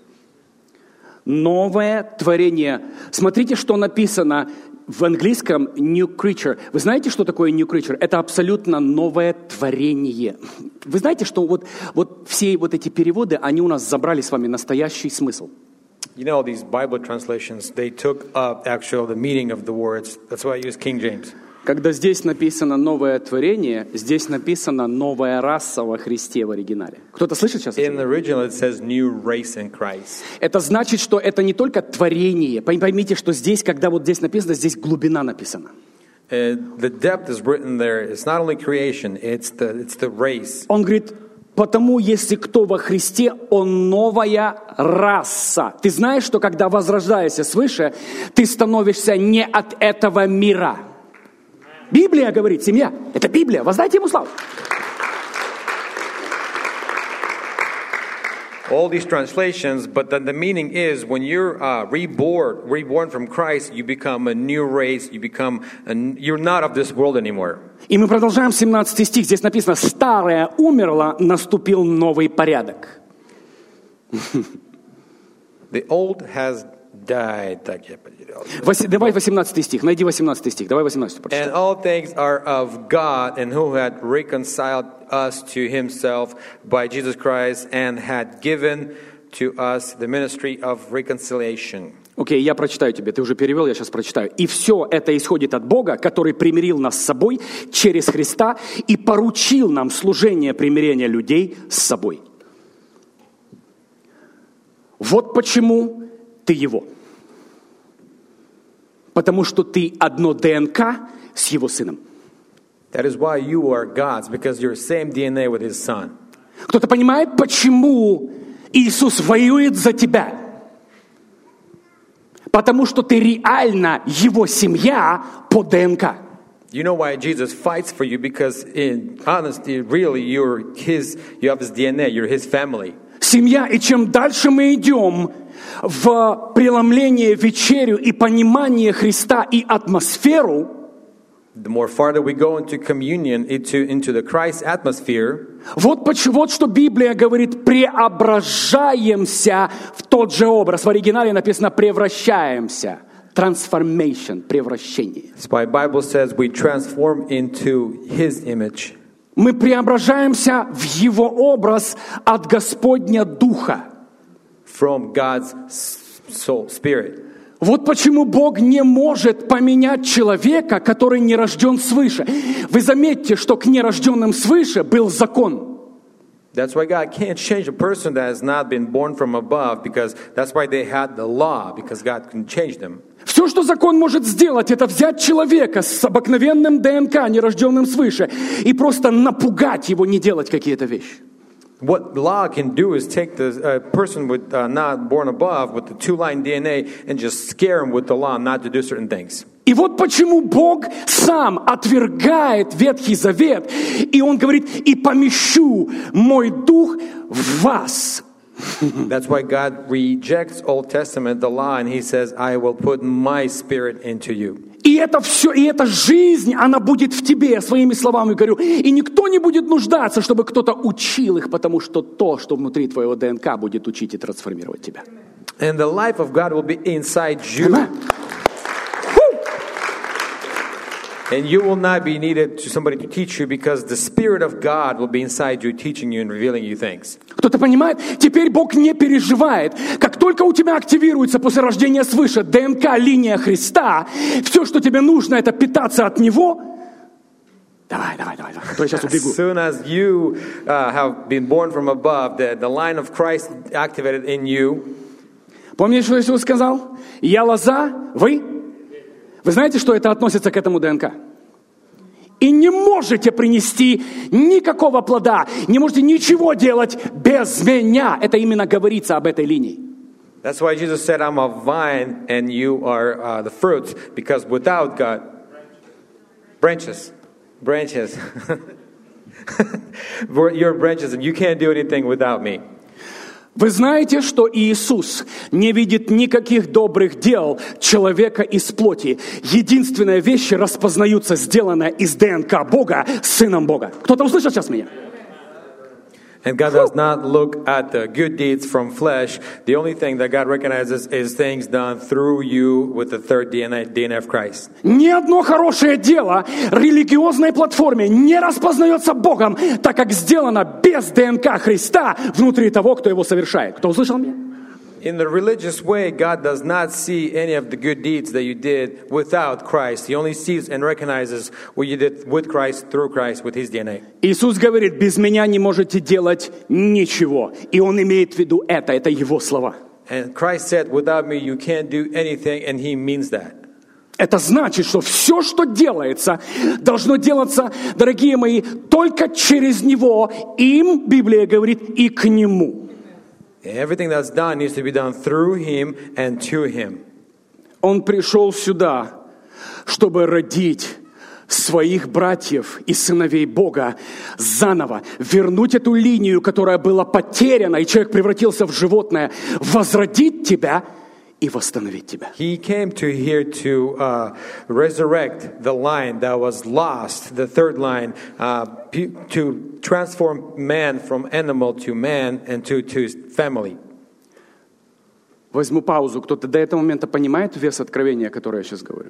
Новое творение. Смотрите, что написано в английском new creature. Вы знаете, что такое new creature? Это абсолютно новое творение. Вы знаете, что вот, вот все вот эти переводы, они у нас забрали с вами настоящий смысл. You know, these Bible translations, they took up actually the meaning of the words. That's why I use King James. Когда здесь написано «новое творение», здесь написано «новая раса во Христе» в оригинале. Кто-то слышит сейчас? In the original it says new race in Christ. Это значит, что это не только творение. Поймите, что здесь, когда вот здесь написано, здесь глубина написана. Uh, the depth is written there. It's not only creation, it's the, it's the race. Он говорит, потому если кто во Христе, он новая раса. Ты знаешь, что когда возрождаешься свыше, ты становишься не от этого мира. Библия говорит, семья, это Библия, воздайте ему славу. All these translations, but then the meaning is when you're uh, reborn, reborn from Christ, you become a new race, you become, a, you're not of this world anymore. И мы продолжаем семнадцатый стих, здесь написано, старое умерло, наступил новый порядок. The old has died. Так я потерял. Вось, давай восемнадцатый стих, найди восемнадцатый стих, давай восемнадцатый прочитай. And all things are of God, and who had reconciled us to himself by Jesus Christ, and had given to us the ministry of reconciliation. Окей, okay, я прочитаю тебе, ты уже перевел, я сейчас прочитаю. «И все это исходит от Бога, который примирил нас с собой через Христа и поручил нам служение примирения людей с собой». Вот почему ты его. Потому что ты одно ДНК с его сыном. That is why you are God's, because you're same ди эн эй with his son. Кто-то понимает, почему Иисус воюет за тебя? Потому что ты реально его семья по ДНК. You know why Jesus fights for you? Because in honesty, really, you're his. You have his ди эн эй. You're his family. Семья, и чем дальше мы идем в преломление, вечерю и понимание Христа и атмосферу, the more farther we go into communion, into into the Christ atmosphere. Вот почему, вот что Библия говорит, преображаемся в тот же образ. В оригинале написано превращаемся. Transformation, превращение. That's why Bible says we transform into His image. Мы преображаемся в Его образ от Господня Духа. From God's soul, spirit. Вот почему Бог не может поменять человека, который не рожден свыше. Вы заметьте, что к нерожденным свыше был закон. That's why God can't change a person that has not been born from above, because that's why they had the law, because God can change them. Все, что закон может сделать, это взять человека с обыкновенным ДНК, нерожденным свыше, и просто напугать его не делать какие-то вещи. What law can do is take the uh, person with uh, not born above, with the two-line ди эн эй, and just scare him with the law not to do certain things. И вот почему Бог сам отвергает Ветхий Завет, и Он говорит, и помещу мой дух в вас. That's why God rejects Old Testament, the law, and He says, I will put my spirit into you. И это все, и эта жизнь, она будет в тебе, я своими словами говорю. И никто не будет нуждаться, чтобы кто-то учил их, потому что то, что внутри твоего ДНК, будет учить и трансформировать тебя. And the life of God will be inside you. And you will not be needed to somebody to teach you, because the Spirit of God will be inside you, teaching you and revealing you things. Кто-то понимает? Теперь Бог не переживает. Как только у тебя активируется после рождения свыше ДНК, линия Христа, все, что тебе нужно, это питаться от Него. Давай, давай, давай, давай. Я сейчас убегу. As soon as you uh, have been born from above, the, the line of Christ activated in you. Помните, что Иисус сказал? Я лоза, вы? Вы знаете, что это относится к этому ДНК? И не можете принести никакого плода, не можете ничего делать без меня. Это именно говорится об этой линии. That's why Jesus said, I'm a vine and you are uh, the fruits, because without God, branches, branches. You're branches, and you can't do anything without me. Вы знаете, что Иисус не видит никаких добрых дел человека из плоти. Единственные вещи распознаются, сделанные из ДНК Бога, Сыном Бога. Кто-то услышал сейчас меня? And God does not look at the good deeds from flesh. The only thing that God recognizes is things done through you with the third D N A, D N A of Christ. Ни одно хорошее дело религиозной платформе не распознается Богом, так как сделано без ДНК Христа внутри того, кто его совершает. Кто услышал меня? In the religious way, God does not see any of the good deeds that you did without Christ. He only sees and recognizes what you did with Christ, through Christ, with His D N A. Иисус говорит, без меня не можете делать ничего. И Он имеет в виду это, это Его слова. And Christ said, without me, you can't do anything, and He means that. Это значит, что все, что делается, должно делаться, дорогие мои, только через Него. Им, Библия говорит, и к Нему. Everything that's done needs to be done through Him and to Him. Он пришел сюда, чтобы родить своих братьев и сыновей Бога заново, вернуть эту линию, которая была потеряна, и человек превратился в животное, возродить тебя и восстановить тебя. He came to here to uh, resurrect the line that was lost, the third line, uh, to transform man from animal to man and to, to family. Возьму паузу. Кто-то до этого момента понимает вес откровения, которое я сейчас говорю?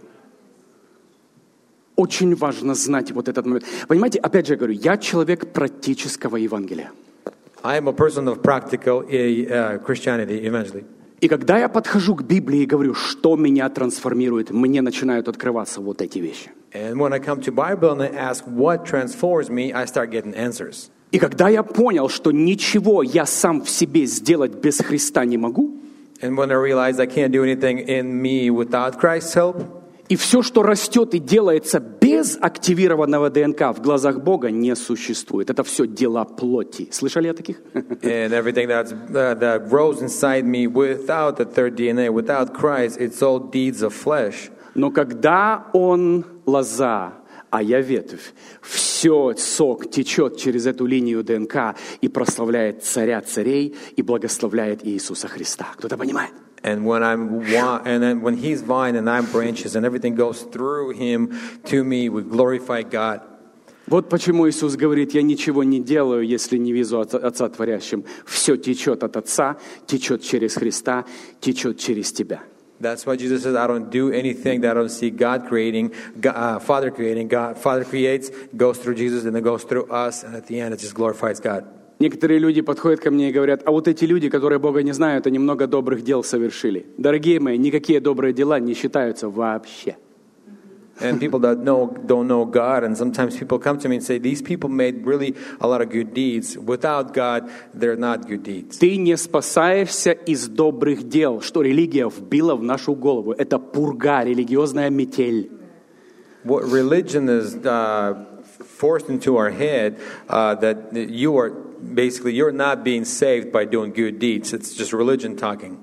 Очень важно знать вот этот момент. Понимаете, опять же я говорю, я человек практического Евангелия. I am a person of practical uh, Christianity, eventually. И когда я подхожу к Библии и говорю, что меня трансформирует, мне начинают открываться вот эти вещи. And when I come to Bible and I ask what transforms me, I start getting answers. И когда я понял, что ничего я сам в себе сделать без Христа не могу, and when I realize I can't do anything in me without Christ's help, и все, что растет и делается без активированного ДНК в глазах Бога, не существует. Это все дела плоти. Слышали о таких? And everything that's, uh, that grows inside me without the third D N A, without Christ, it's all deeds of flesh. Но когда он лоза, а я ветвь, все, сок течет через эту линию ДНК и прославляет царя царей и благословляет Иисуса Христа. Кто-то понимает? And when I'm and then when He's vine and I'm branches and everything goes through Him to me, we glorify God. Вот почему Иисус говорит, я ничего не делаю, если не вижу Отца Творящим. Все течет от Отца, течет через Христа, течет через тебя. That's why Jesus says, I don't do anything that I don't see God creating, God, uh, Father creating. God, Father creates, goes through Jesus, and then goes through us, and at the end it just glorifies God. Некоторые люди подходят ко мне и говорят, а вот эти люди, которые Бога не знают, они много добрых дел совершили. Дорогие мои, никакие добрые дела не считаются вообще. And people that know, don't know God, and sometimes people come to me and say, these people made really a lot of good deeds. Without God, they're not good deeds. Ты не спасаешься из добрых дел, что религия вбила в нашу голову. Это пурга, религиозная метель. What religion is uh, forced into our head, uh, that you are, basically, you're not being saved by doing good deeds. It's just religion talking.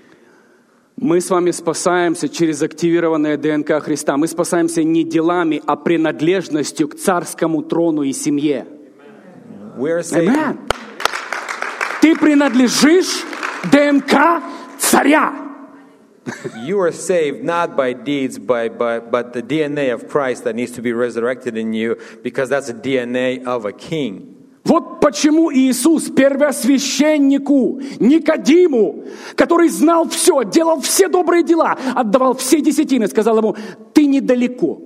Мы с вами спасаемся через активированное ДНК Христа. Мы спасаемся не делами, а принадлежностью к царскому трону и семье. Amen. Ты принадлежишь ДНК царя. You are saved not by deeds, by, by, but the D N A of Christ that needs to be resurrected in you, because that's the D N A of a king. Вот почему Иисус первосвященнику Никодиму, который знал все, делал все добрые дела, отдавал все десятины, сказал ему, ты недалеко.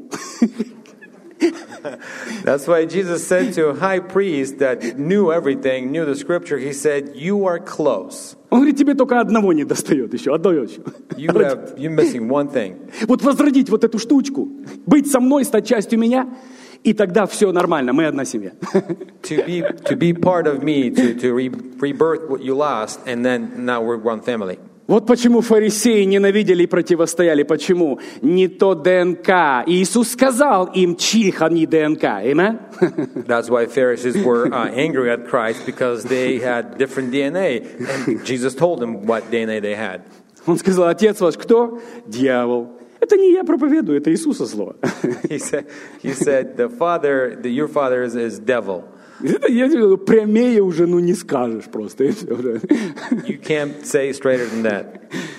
That's why Jesus said to a high priest that knew everything, knew the scripture, he said, you are close. Он говорит, тебе только одного не достает еще, одно еще. You have, you're missing one thing. Вот возродить вот эту штучку, быть со мной, стать частью меня, и тогда все нормально, мы одна семья. To be, to be part of me, to, to re, rebirth what you lost, and then now we're one family. Вот почему фарисеи ненавидели и противостояли. Почему? Не то ДНК. Иисус сказал им, чьих они ДНК. Amen? That's why Pharisees were uh, angry at Christ, because they had different D N A. And Jesus told them what D N A they had. Он сказал, отец ваш кто? Дьявол. Это не я проповедую, это Иисуса слово. He said, he said the father, the, your father is, is devil. Это, я тебе говорю, прямее уже ну не скажешь просто. И все, да. You can't say straighter than that.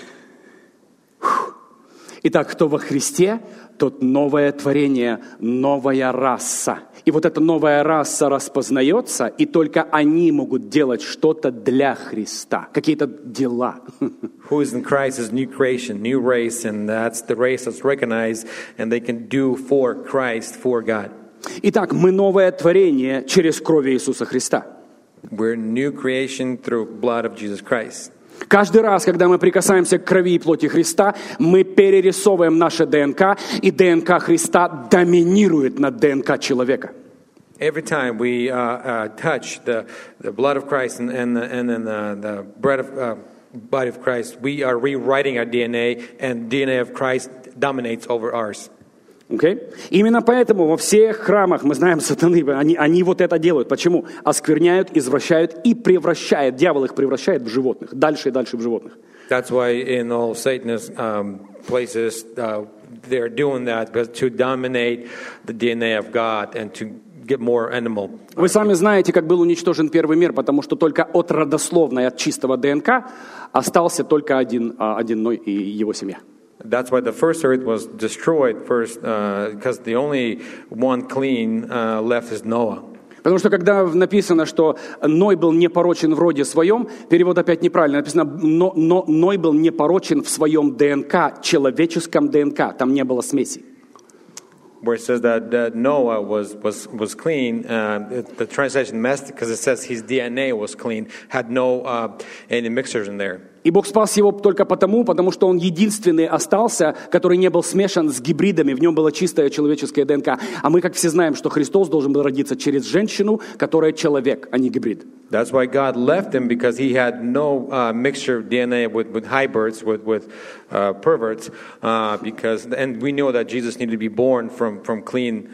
Итак, кто во Христе, тот новое творение, новая раса. И вот эта новая раса распознается, и только они могут делать что-то для Христа, какие-то дела. Who is in Christ is new creation, new race, and that's the race that's recognized, and they can do for Christ, for God. Итак, мы новое творение через кровь Иисуса Христа. We're new creation through blood of Jesus Christ. Каждый раз, когда мы прикасаемся к крови и плоти Христа, мы перерисовываем наше ДНК, и ДНК Христа доминирует над ДНК человека. Every time we uh, uh, touch the, the blood of Christ and, and, the, and then the, the bread of, uh, body of Christ, we are rewriting our D N A, and D N A of Christ dominates over ours. Okay? Именно поэтому во всех храмах, мы знаем, сатаны, они, они вот это делают. Почему? Оскверняют, извращают и превращают. Дьявол их превращает в животных. Дальше и дальше в животных. That's why in all Satan's um, places, uh, they're doing that because to dominate the D N A of God and to get more animal. Вы сами знаете, как был уничтожен первый мир, потому что только от родословной, от чистого ДНК остался только один, один Ной и его семья. That's why the first earth was destroyed first, uh, because the only one clean uh, left is Noah. Потому что когда написано, что Ной был непорочен в роде своем, перевод опять неправильно, написано, но, но Ной был непорочен в своем ДНК, человеческом ДНК, там не было смеси. Where it says that, that Noah was was was clean, uh, it, the translation messed because it says his D N A was clean, had no uh, any mixtures in there. И Бог спас его только потому, потому что он единственный остался, который не был смешан с гибридами, в нем было чистое человеческое ДНК. А мы, как все знаем, что Христос должен был родиться через женщину, которая человек, а не гибрид. That's why God left him, because he had no uh, mixture of D N A with, with hybrids, with, with uh, perverts, uh, because, and we know that Jesus needed to be born from, from clean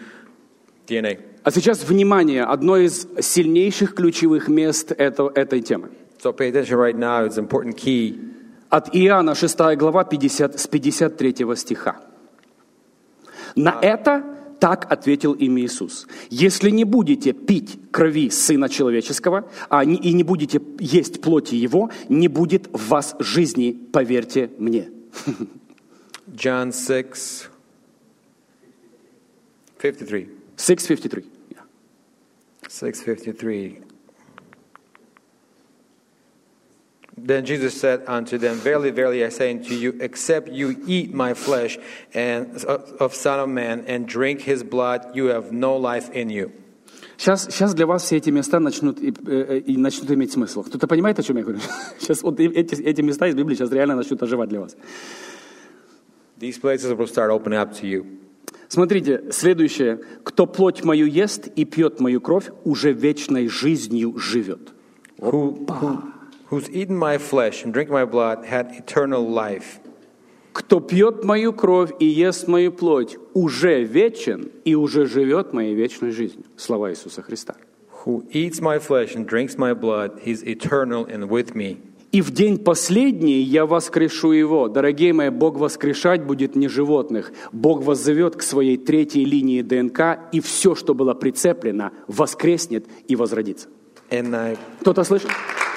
D N A. А сейчас, внимание, одно из сильнейших ключевых мест это, этой темы. So pay attention right now, it's an important key. От Иоанна шестая глава пятьдесят, с пятьдесят третьего стиха. На это так ответил им Иисус. Если не будете пить крови Сына Человеческого, а не, и не будете есть плоти Его, не будет в вас жизни, поверьте мне. John six fifty-three. six fifty-three. Yeah. six fifty-three. Then Jesus said unto them, Verily, verily, I say unto you, except you eat my flesh and of Son of Man and drink his blood, you have no life in you. Сейчас, сейчас для вас все эти места начнут, и, и начнут иметь смысл. Кто-то понимает, о чем я говорю? Сейчас вот эти, эти места из Библии сейчас реально начнут оживать для вас. These places will start opening up to you. Смотрите, следующее. Кто плоть мою ест и пьет мою кровь, уже вечной жизнью живет. Who, who, who's eaten my flesh and drink my blood had eternal life. Кто пьет мою кровь и ест мою плоть, уже вечен и уже живет моей вечной жизнью. Слова Иисуса Христа. Who eats my flesh and drinks my blood, he's eternal and with me. И в день последний я воскрешу его. Дорогие мои, Бог воскрешать будет не животных. Бог воззовет к своей третьей линии ДНК, и все, что было прицеплено, воскреснет и возродится. And I... Кто-то слышит?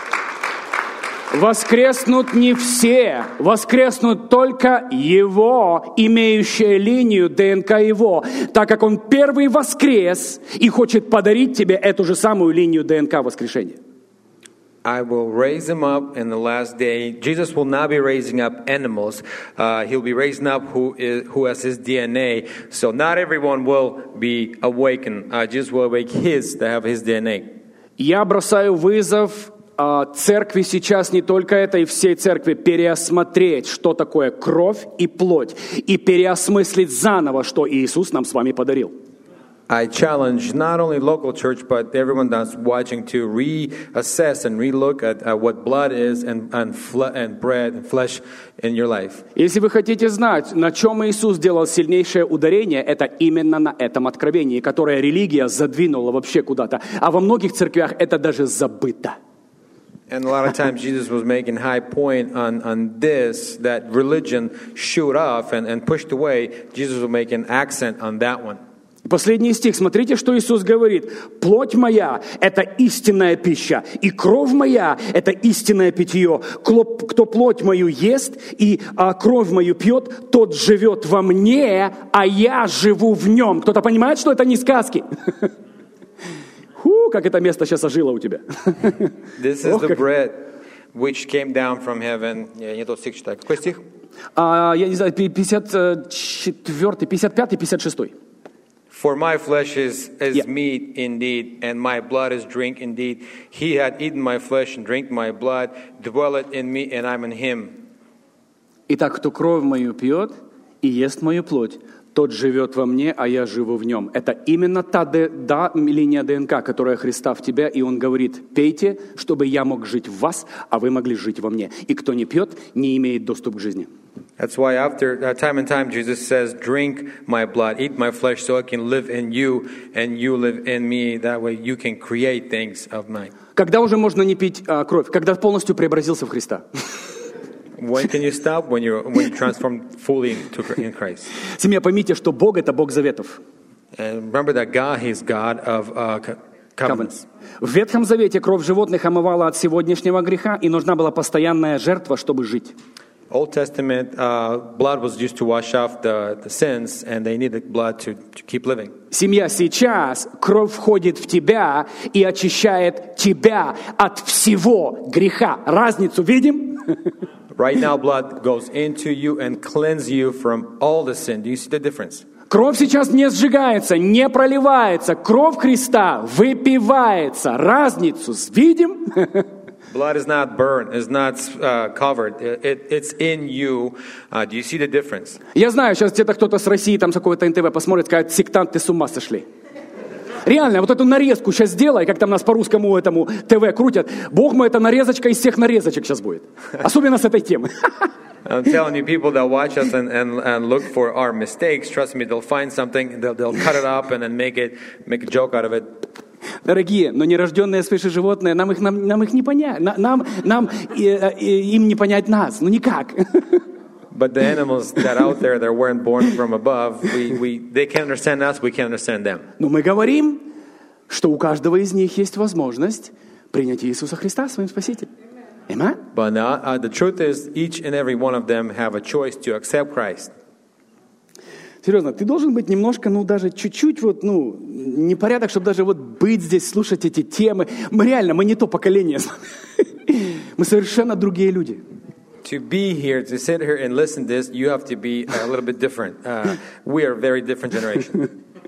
Воскреснут не все, воскреснут только его, имеющие линию ДНК его, так как он первый воскрес и хочет подарить тебе эту же самую линию ДНК воскрешения. I will raise him up in the last day. Jesus will not be raising up animals. Uh, he'll be raising up who is who has his D N A. So not everyone will be awakened. Uh, Jesus will awake his that have his D N A. Я бросаю вызов церкви сейчас, не только этой, всей церкви, переосмотреть, что такое кровь и плоть, и переосмыслить заново, что Иисус нам с вами подарил. I challenge not only local church, but everyone that's watching to reassess and relook at, at what blood is and, and, fle- and bread and flesh in your life. Если вы хотите знать, на чем Иисус делал сильнейшее ударение, это именно на этом откровении, которое религия задвинула вообще куда-то. А во многих церквях это даже забыто. And a lot of times Jesus was making high point on, on this, that religion shooed off and, and pushed away. Jesus was making accent on that one. Последний стих, смотрите, что Иисус говорит. «Плоть моя – это истинная пища, и кровь моя – это истинное питье. Кто плоть мою ест и а, кровь мою пьет, тот живет во мне, а я живу в нем». Кто-то понимает, что это не сказки? Фу, как это место сейчас ожило у тебя. This is the bread which came down from heaven. Я не тот стих читаю. Какой стих? А, я не знаю, пятьдесят четвёртый, пятьдесят пятый, пятьдесят шестой. For my flesh is as Yeah. meat indeed, and my blood is drink indeed. He hath eaten my flesh and drink my blood, dwelleth in me, and I'm in him. Итак, кто кровь мою пьет и ест мою плоть, тот живет во мне, а я живу в нем. Это именно та д- да, линия ДНК, которая Христа в тебя, и Он говорит, пейте, чтобы я мог жить в вас, а вы могли жить во мне. И кто не пьет, не имеет доступ к жизни. That's why after uh, time and time Jesus says, drink my blood, eat my flesh so I can live in you and you live in me. That way you can create things of mine. Когда уже можно не пить а, кровь? Когда полностью преобразился в Христа. When can you stop? When you're, when you're transformed fully into, in Christ. Семья, поймите, что Бог – это Бог заветов. And remember that God, He's God of uh, co- covenants. В Ветхом Завете кровь животных омывала от сегодняшнего греха, и нужна была постоянная жертва, чтобы жить. Old Testament uh, blood was used to wash off the, the sins, and they needed blood to, to keep living. Семья, сейчас кровь входит в тебя и очищает тебя от всего греха. Разницу видим? Right now, blood goes into you and cleanses you from all the sin. Do you see the difference? Кровь сейчас не сжигается, не проливается. Кровь Христа выпивается. Разницу видим? Blood is not burned, is not uh, covered. It, it, it's in you. Uh, do you see the difference? Я знаю, сейчас где-то кто-то с России, там с какого-то эн тэ вэ посмотрит, скажет, сектанты с ума сошли. Реально, вот эту нарезку сейчас сделай, как там нас по русскому этому ТВ крутят. Бог мой, это нарезочка из всех нарезочек сейчас будет. Особенно с этой темы. I'm telling you, people that watch us and, and, and look for our mistakes, trust me, they'll find something, they'll, they'll cut it up and then make it, make a joke out of it. Дорогие, но нерожденные свыше животные, нам их, нам, нам их не понять, нам, нам, и, и, им не понять нас, ну никак. But the animals that are out there that weren't born from above, we, we, they can't understand us, we can't understand them. Но мы говорим, что у каждого из них есть возможность принять Иисуса Христа своим Спасителем. Amen? But uh, uh, the truth is, each and every one of them have a choice to accept Christ. Серьезно, ты должен быть немножко, ну, даже чуть-чуть, вот, ну, непорядок, чтобы даже вот быть здесь, слушать эти темы. Мы реально, мы не то поколение. Мы совершенно другие люди. To be here, to sit here and listen to this, you have to be a little bit different. Uh, we are a very different generation.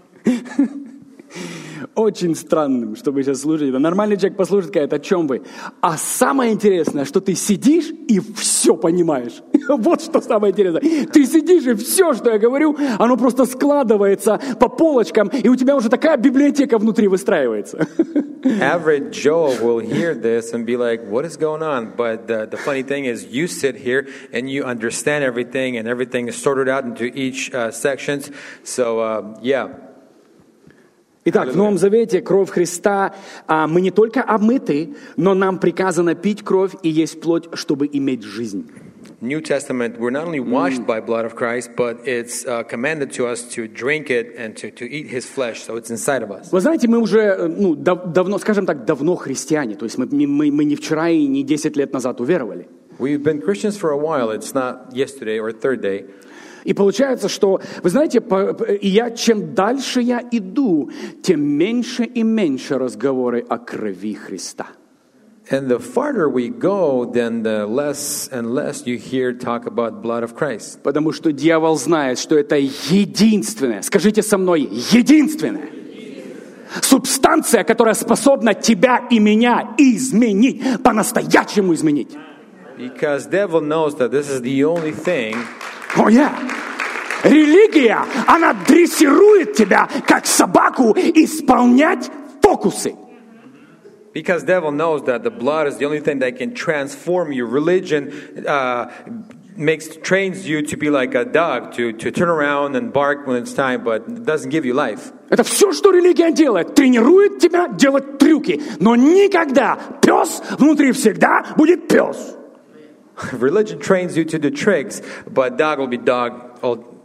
Очень странным, чтобы сейчас слушать. Нормальный человек послушает, скажет, о чем вы. А самое интересное, что ты сидишь и все понимаешь. Вот что самое интересное. Ты сидишь и все, что я говорю, оно просто складывается по полочкам, и у тебя уже такая библиотека внутри выстраивается. Average Joe will hear this and be like, what is going on? But the, the funny thing is, you sit here and you understand everything, and everything is sorted out into each uh, sections. So, uh, yeah. Итак, в Новом Завете кровь Христа, а, мы не только омыты, но нам приказано пить кровь и есть плоть, чтобы иметь жизнь. New Testament, we're not only washed by blood of Christ, but it's uh, commanded to us to drink it and to, to eat His flesh, so it's inside of us. Вы знаете, мы уже, ну, дав- давно, скажем так, давно христиане, то есть мы, мы, мы не вчера и не десять лет назад уверовали. We've been Christians for a while. It's not yesterday or third day. И получается, что, вы знаете, по, и я, чем дальше я иду, тем меньше и меньше разговоры о крови Христа. And the farther we go, then the less and less you hear talk about blood of Christ. Потому что дьявол знает, что это единственное, скажите со мной, единственное, субстанция, которая способна тебя и меня изменить, по-настоящему изменить. Because devil knows that this is the only thing. О, я! Религия, она дрессирует тебя, как собаку, исполнять фокусы. Because devil knows that the blood is the only thing that can transform you. Religion uh, makes trains you to be like a dog, to, to turn around and bark when it's time, but it doesn't give you life. Это все, что религия делает. Тренирует тебя делать трюки. Но никогда пес внутри всегда будет пес. Religion trains you to do tricks, but dog will be dog all,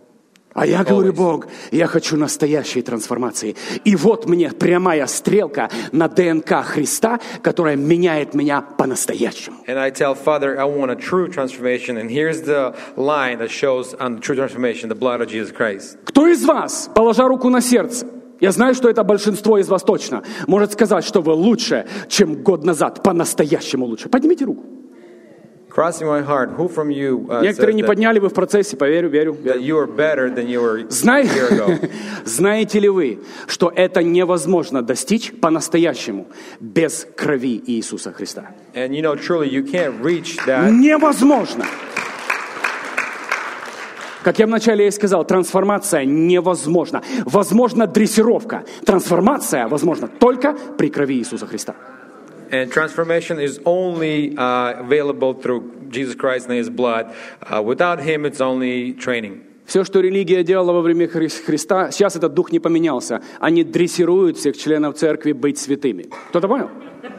А я говорю, Бог, я хочу настоящей трансформации. И вот мне прямая стрелка на ДНК Христа, которая меняет меня по-настоящему. And I tell Father, I want a true transformation. And here's the line that shows on the true transformation, the blood of Jesus Christ. Кто из вас, положа руку на сердце, я знаю, что это большинство из вас точно, может сказать, что вы лучше, чем год назад, по-настоящему лучше? Поднимите руку. Crossing my heart, who from you uh, Некоторые says не that, подняли, вы в процессе, поверю, верю. that you are better than you were a Знаете, year ago? знаете ли вы, что это невозможно достичь по-настоящему без крови Иисуса Христа? And you know, truly, you can't reach that. Невозможно! Как я вначале и сказал, трансформация невозможна. Возможна дрессировка. Трансформация возможна только при крови Иисуса Христа. And transformation is only uh, available through Jesus Christ and His blood. Uh, without Him, it's only training. Все, что религия делала во время Хри- Христа, сейчас этот дух не поменялся. Они дрессируют всех членов церкви быть святыми. Кто-то понял?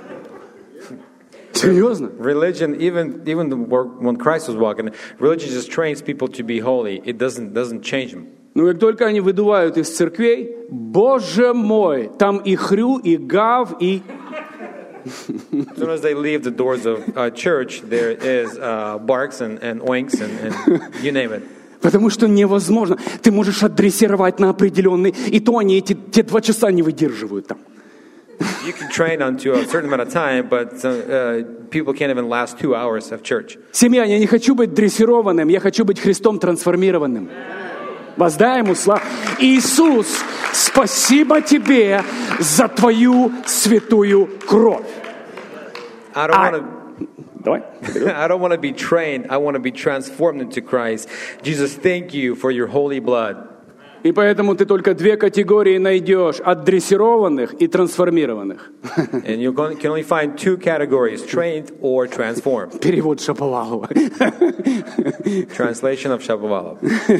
Серьезно? Religion, even even the work, when Christ was walking, religion just trains people to be holy. It doesn't doesn't change them. Ну, как только они выдувают из церквей, Боже мой, там и хрю, и гав, и... As soon as they leave the doors of uh, church, there is uh, barks and, and oinks and, and you name it. Потому что невозможно. Ты можешь отдрессировать на определенный, и то они эти те два часа не выдерживают там. You can train unto a certain amount of time, but uh, people can't even last two hours of church. Семья, я не хочу быть дрессированным, я хочу быть Христом трансформированным. Воздай Ему славу. Иисус, спасибо Тебе за Твою святую кровь. I don't want to. Давай. I don't want to be trained. I want to be transformed into Christ. Jesus, thank you for your holy blood. И поэтому ты только две категории найдешь: отдрессированных и трансформированных. And you can only find two categories: trained or transformed. Перевод Шаповалова. Translation of Shapovalov.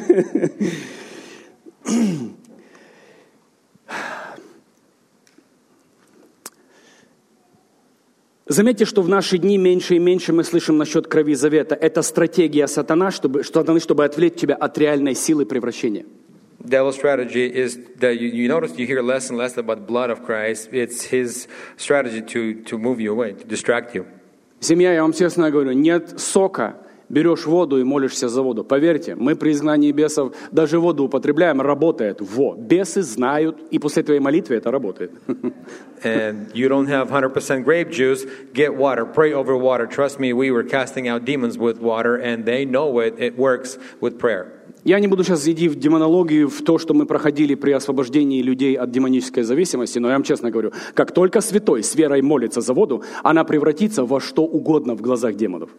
Заметьте, что в наши дни меньше и меньше мы слышим насчет крови завета. Это стратегия сатана, чтобы, сатаны, чтобы отвлечь тебя от реальной силы превращения. Devil's strategy is that you, you notice you hear less and less about the blood of Christ. It's his strategy to, to move you away, to distract you. Семья, я вам честно говорю, нет сока. Берешь воду и молишься за воду. Поверьте, мы при изгнании бесов даже воду употребляем, работает. Во, бесы знают, и после твоей молитвы это работает. And you don't have one hundred percent grape juice, get water, pray over water. Trust me, we were casting out demons with water, and they know it, it works with prayer. Я не буду сейчас идти в демонологию, в то, что мы проходили при освобождении людей от демонической зависимости, но я вам честно говорю, как только святой с верой молится за воду, она превратится во что угодно в глазах демонов.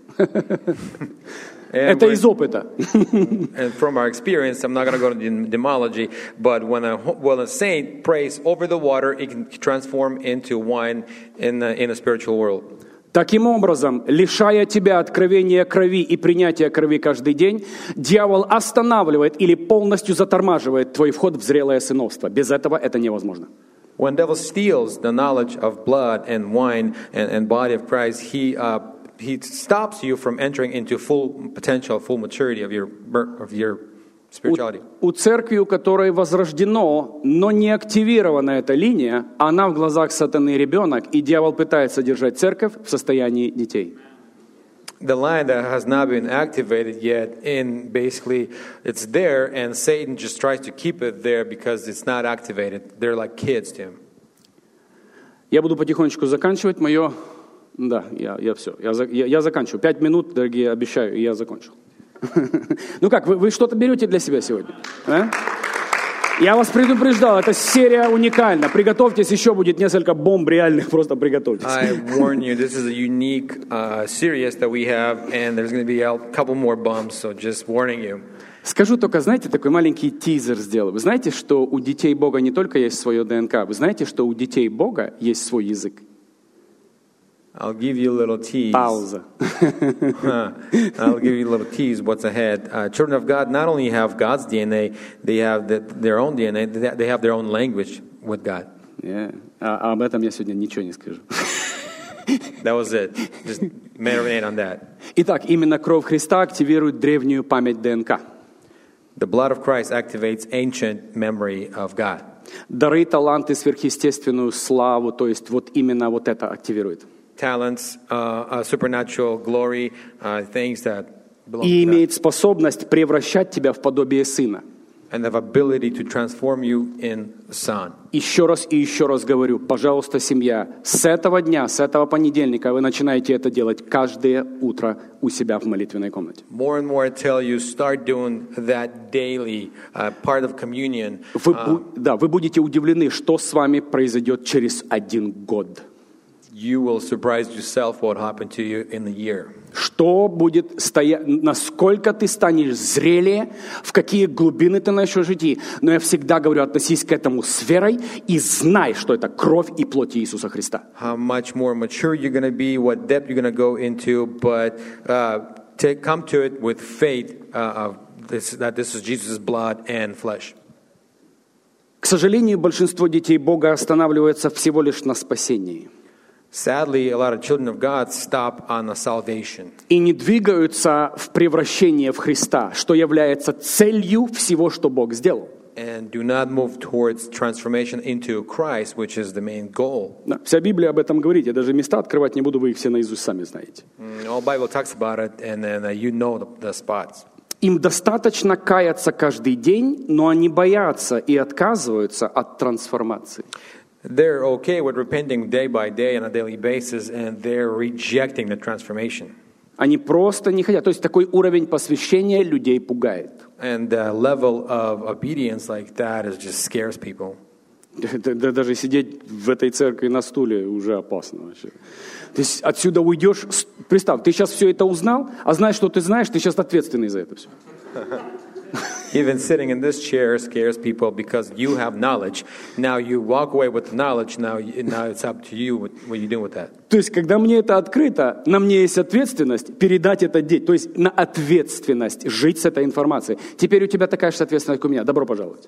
Это из опыта. And from our experience, I'm not going to go into demology, but when a, when a saint prays over the water, it can transform into wine in the, in a spiritual world. Таким образом, лишая тебя откровения крови и принятия крови каждый день, дьявол останавливает или полностью затормаживает твой вход в зрелое сыновство. Без этого это невозможно. When devil steals the knowledge of blood and wine and, and body of Christ, he uh, he stops you from entering into full potential, full maturity of your of your spirituality. У, у церкви, у которой возрождено, но не активирована эта линия, она в глазах сатаны ребенок, и дьявол пытается держать церковь в состоянии детей. The line that has not been activated yet, in basically it's there, and Satan just tries to keep it there because it's not activated. They're like kids to him. Я буду потихонечку заканчивать мое... Да, я, я все. Я, я, я заканчиваю. Пять минут, дорогие, обещаю, и я закончил. Ну как, вы, вы что-то берете для себя сегодня? А? Я вас предупреждал, эта серия уникальна. Приготовьтесь, еще будет несколько бомб реальных, просто приготовьтесь. I warn you, this is a unique uh, series that we have, and there's going to be a couple more bombs, so just warning you. Скажу только, знаете, такой маленький тизер сделаю. Вы знаете, что у детей Бога не только есть свое ДНК, вы знаете, что у детей Бога есть свой язык? I'll give you a little tease. Пауза. I'll give you a little tease what's ahead. Uh, children of God not only have God's D N A, they have the, their own D N A, they have their own language with God. Yeah. А об этом я сегодня ничего не скажу. That was it. Just marinate on that. Итак, именно кровь Христа активирует древнюю память ДНК. The blood of Christ activates ancient memory of God. Дары, таланты, сверхъестественную славу, то есть вот именно вот это активирует. Talents, uh, uh, supernatural glory, uh, things that belong И to God. имеет способность превращать тебя в подобие сына. And have ability to transform you in a son. Еще раз и еще раз говорю, пожалуйста, семья, с этого дня, с этого понедельника вы начинаете это делать каждое утро у себя в молитвенной комнате. More and more I tell you, start doing that daily, uh, part of communion. Вы, Uh, бу- да, вы будете удивлены, что с вами произойдет через один год. you will surprise yourself what happened to you in the year. Что будет стоять, насколько ты станешь зрелее, в какие глубины ты начнешь идти. Но я всегда говорю, относись к этому с верой и знай, что это кровь и плоть Иисуса Христа. How much more mature you're going to be, what depth you're going to go into, but uh, take, come to it with faith uh, of this, that this is Jesus' blood and flesh. К сожалению, большинство детей Бога останавливается всего лишь на спасении. Sadly, a lot of children of God stop on the salvation И не двигаются в превращение в Христа, что является целью всего, что Бог сделал. and do not move towards transformation into Christ, which is the main goal. Да, вся Библия об этом говорит. Я даже места открывать не буду, вы их все наизусть сами знаете. Mm, all Bible talks about it, and then uh, you know the, the spots. Им достаточно каяться каждый день, но они боятся и отказываются от трансформации. They're okay with repenting day by day on a daily basis, and they're rejecting the transformation. Они просто не хотят. То есть такой уровень посвящения людей пугает. And the level of obedience like that is just scares people. Да- да- Даже сидеть в этой церкви на стуле уже опасно вообще. То есть отсюда уйдешь, с- представь, ты сейчас все это узнал, а знаешь, что ты знаешь, ты сейчас ответственный за это все. Even sitting in this chair scares people because you have knowledge. Now you walk away with the knowledge. Now, you- now it's up to you what, what you do with that. То есть, когда мне это открыто, на мне есть ответственность передать это детям. То есть, на ответственность жить с этой информацией. Теперь у тебя такая же ответственность, как у меня. Добро пожаловать.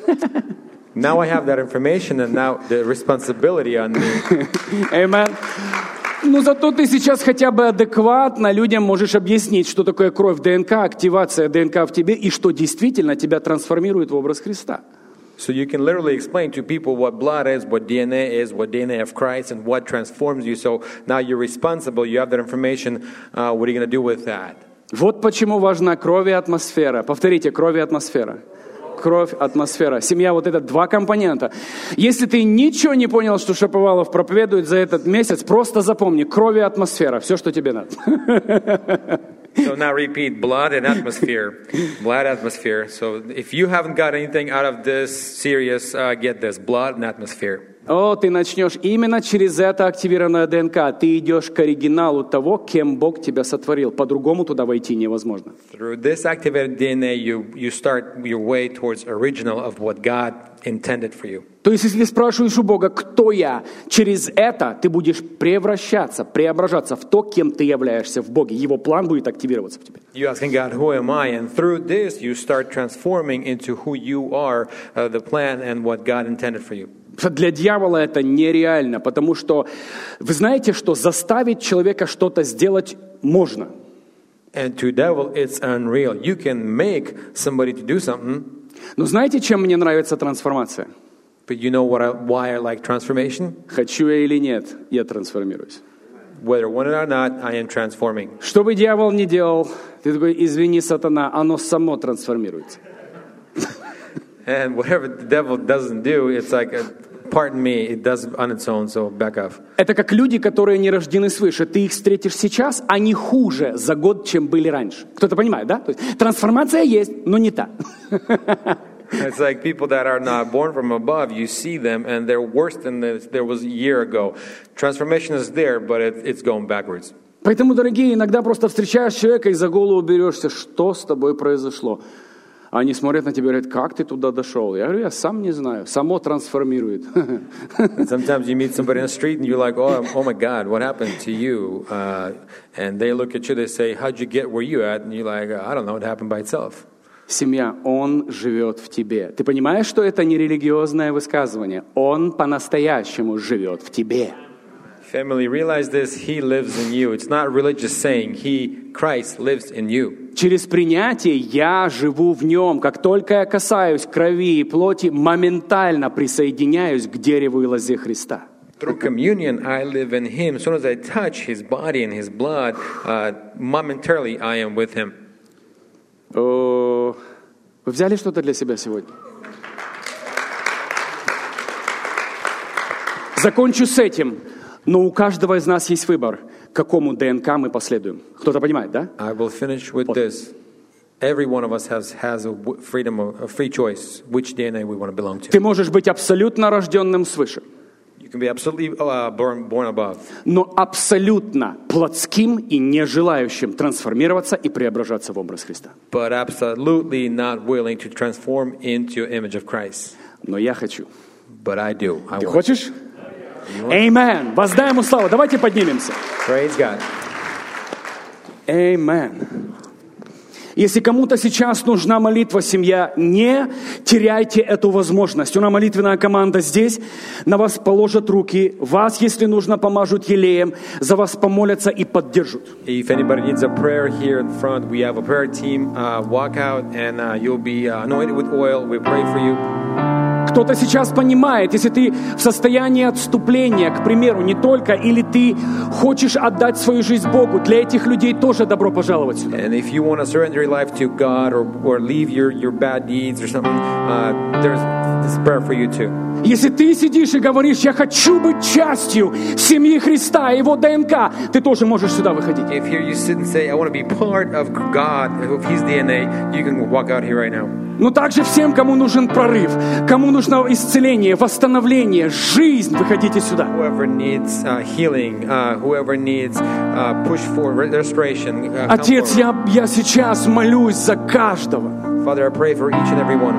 Now I have that information, and now the responsibility on me. Amen. Ну, зато ты сейчас хотя бы адекватно людям можешь объяснить, что такое кровь ДНК, активация ДНК в тебе, и что действительно тебя трансформирует в образ Христа. So you can literally explain to people what blood is, what D N A is, what D N A of Christ, and what transforms you. So now you're responsible. You have that information. Uh, what are you going to do with that? Вот почему важна кровь и атмосфера. Повторите, кровь и атмосфера. Кровь, атмосфера. Семья, вот это два компонента. Если ты ничего не понял, что Шаповалов проповедует за этот месяц, просто запомни, кровь и атмосфера. Все, что тебе надо. So now repeat, blood and atmosphere. Blood, atmosphere. So if you haven't got anything out of this series, uh, get this, blood and atmosphere. О, ты начнешь именно через это активированное ДНК. Ты идешь к оригиналу того, кем Бог тебя сотворил. По-другому туда войти невозможно. Through this activated D N A, you, you start your way towards original of what God intended for you. То есть, если спрашиваешь у Бога, кто я, через это ты будешь превращаться, преображаться в то, кем ты являешься в Боге. Его план будет активироваться в тебе. You asking God, who am I? And through this, you start transforming into who you are, uh, the plan and what God intended for you. Для дьявола это нереально, потому что вы знаете, что заставить человека что-то сделать можно. And to devil, it's unreal. You can make somebody to do something, Но знаете, чем мне нравится трансформация? but you know what I, why I like transformation? Хочу я или нет, я трансформируюсь. Whether want it or not, I am transforming. Что бы дьявол ни делал, ты такой, извини, сатана, оно само трансформируется. And whatever the devil doesn't do, it's like, a, pardon me, it does on its own, so back off. Это как люди, которые не рождены свыше. Ты их встретишь сейчас, они хуже за год, чем были раньше. Кто-то понимает, да? То есть трансформация есть, но не та. It's like people that are not born from above, you see them, and they're worse than the, there was a year ago. Transformation is there, but it, it's going backwards. Поэтому, дорогие, иногда просто встречаешь человека и за голову берешься, что с тобой произошло. Они смотрят на тебя и говорят, как ты туда дошел? Я говорю, я сам не знаю, само трансформирует. And sometimes you meet somebody on the street and you're like, oh, oh my God, what happened to you? Uh, and they look at you, they say, how'd you get where you at? And you're like, I don't know, it happened by itself. Семья, Он живет в тебе. Ты понимаешь, что это не религиозное высказывание? Он по-настоящему живет в тебе. Family, realize this, He lives in you. It's not religious saying, He, Christ, lives in you. Через принятие я живу в нем. Как только я касаюсь крови и плоти, моментально присоединяюсь к дереву и лозе Христа. Through communion, I live in Him. As soon as I touch His body and His blood, uh, momentarily I am with Him. О, вы взяли что-то для себя сегодня? Закончу с этим. Но у каждого из нас есть выбор, какому ДНК мы последуем. Кто-то понимает, да? I will finish with this. Every one of us has, has a freedom, of, a free choice, which D N A we want to belong to. Ты можешь быть абсолютно рожденным свыше. You can be absolutely uh, born, born above. Но абсолютно плотским и не желающим трансформироваться и преображаться в образ Христа. But absolutely not willing to transform into image of Christ. Но я хочу. But I do. I Ты want. хочешь? Amen. Воздай ему славу. Давайте поднимемся. Praise God. Amen. Если кому-то сейчас нужна молитва, семья, не теряйте эту возможность. У нас молитвенная команда здесь. На вас положат руки. Вас, если нужно, помажут елеем. За вас помолятся и поддержат. If anybody needs a prayer here in front, we have a prayer team. Uh, walk out and uh, you'll be uh, anointed with oil. We pray for you. Кто-то сейчас понимает, если ты в состоянии отступления, к примеру, не только, или ты хочешь отдать свою жизнь Богу, для этих людей тоже добро пожаловать сюда. And if you want to surrender your life to God or, or leave your, your bad deeds or something, uh, there's this prayer for you too. Если ты сидишь и говоришь, я хочу быть частью семьи Христа, Его ДНК, ты тоже можешь сюда выходить. If here you sit and say, I want to be part of God, of His D N A, you can walk out here right now. Но также всем, кому нужен прорыв, кому нужно исцеление, восстановление, жизнь, выходите сюда. Whoever needs uh, healing, uh, whoever needs uh, push for restoration. Uh, Отец, я, я сейчас молюсь за каждого. Father, I pray for each and every one.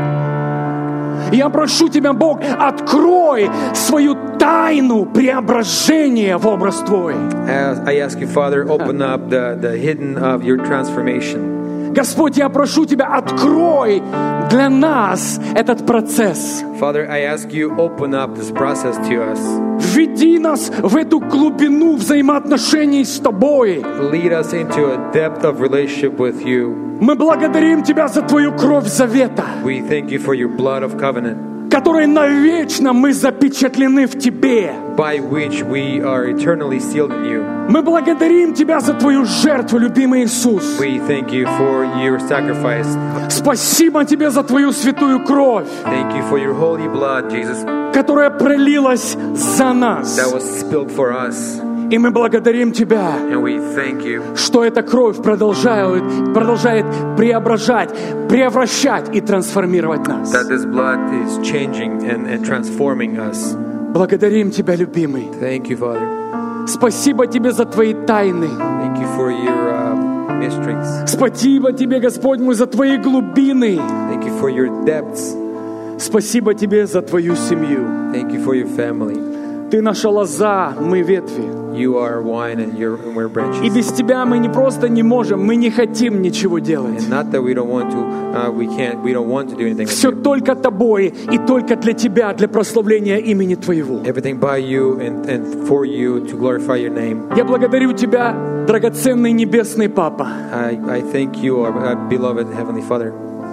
Я прошу Тебя, Бог, открой свою тайну преображения в образ Твой. As I ask you, Father, open up the, the hidden of your transformation. Господь, я прошу Тебя, открой для нас этот процесс. Father, I ask you, open up this process to us. Введи нас в эту глубину взаимоотношений с Тобой. Lead us into a depth of relationship with you. Мы благодарим Тебя за Твою кровь завета, We thank you for your blood of covenant, которой навечно мы запечатлены в Тебе. by which we are eternally sealed in you. Мы благодарим Тебя за Твою жертву, любимый Иисус. We thank you for your sacrifice. Спасибо Тебе за Твою святую кровь, Thank you for your holy blood, Jesus, которая пролилась за нас. that was spilled for us. И мы благодарим Тебя, And we thank you что эта кровь продолжает, продолжает преображать, превращать и трансформировать нас. that this blood is changing and, and transforming us. Благодарим Тебя, любимый. Thank you, Father. Спасибо Тебе за Твои тайны. Thank you for your uh, mysteries. Спасибо Тебе, Господь мой, за Твои глубины. Thank you for your depths. Спасибо Тебе за Твою семью. Thank you for your family. Ты наша лоза, мы ветви. You are wine and you're, and we're branches. И без Тебя мы не просто не можем, мы не хотим ничего делать. And not that we don't want to, uh, we can't, we don't want to do anything. Все только Тобой и только для Тебя, для прославления имени Твоего. Everything by you and, and for you to glorify your name. Я благодарю Тебя, драгоценный небесный Папа, I, I thank you, our, our beloved Heavenly Father,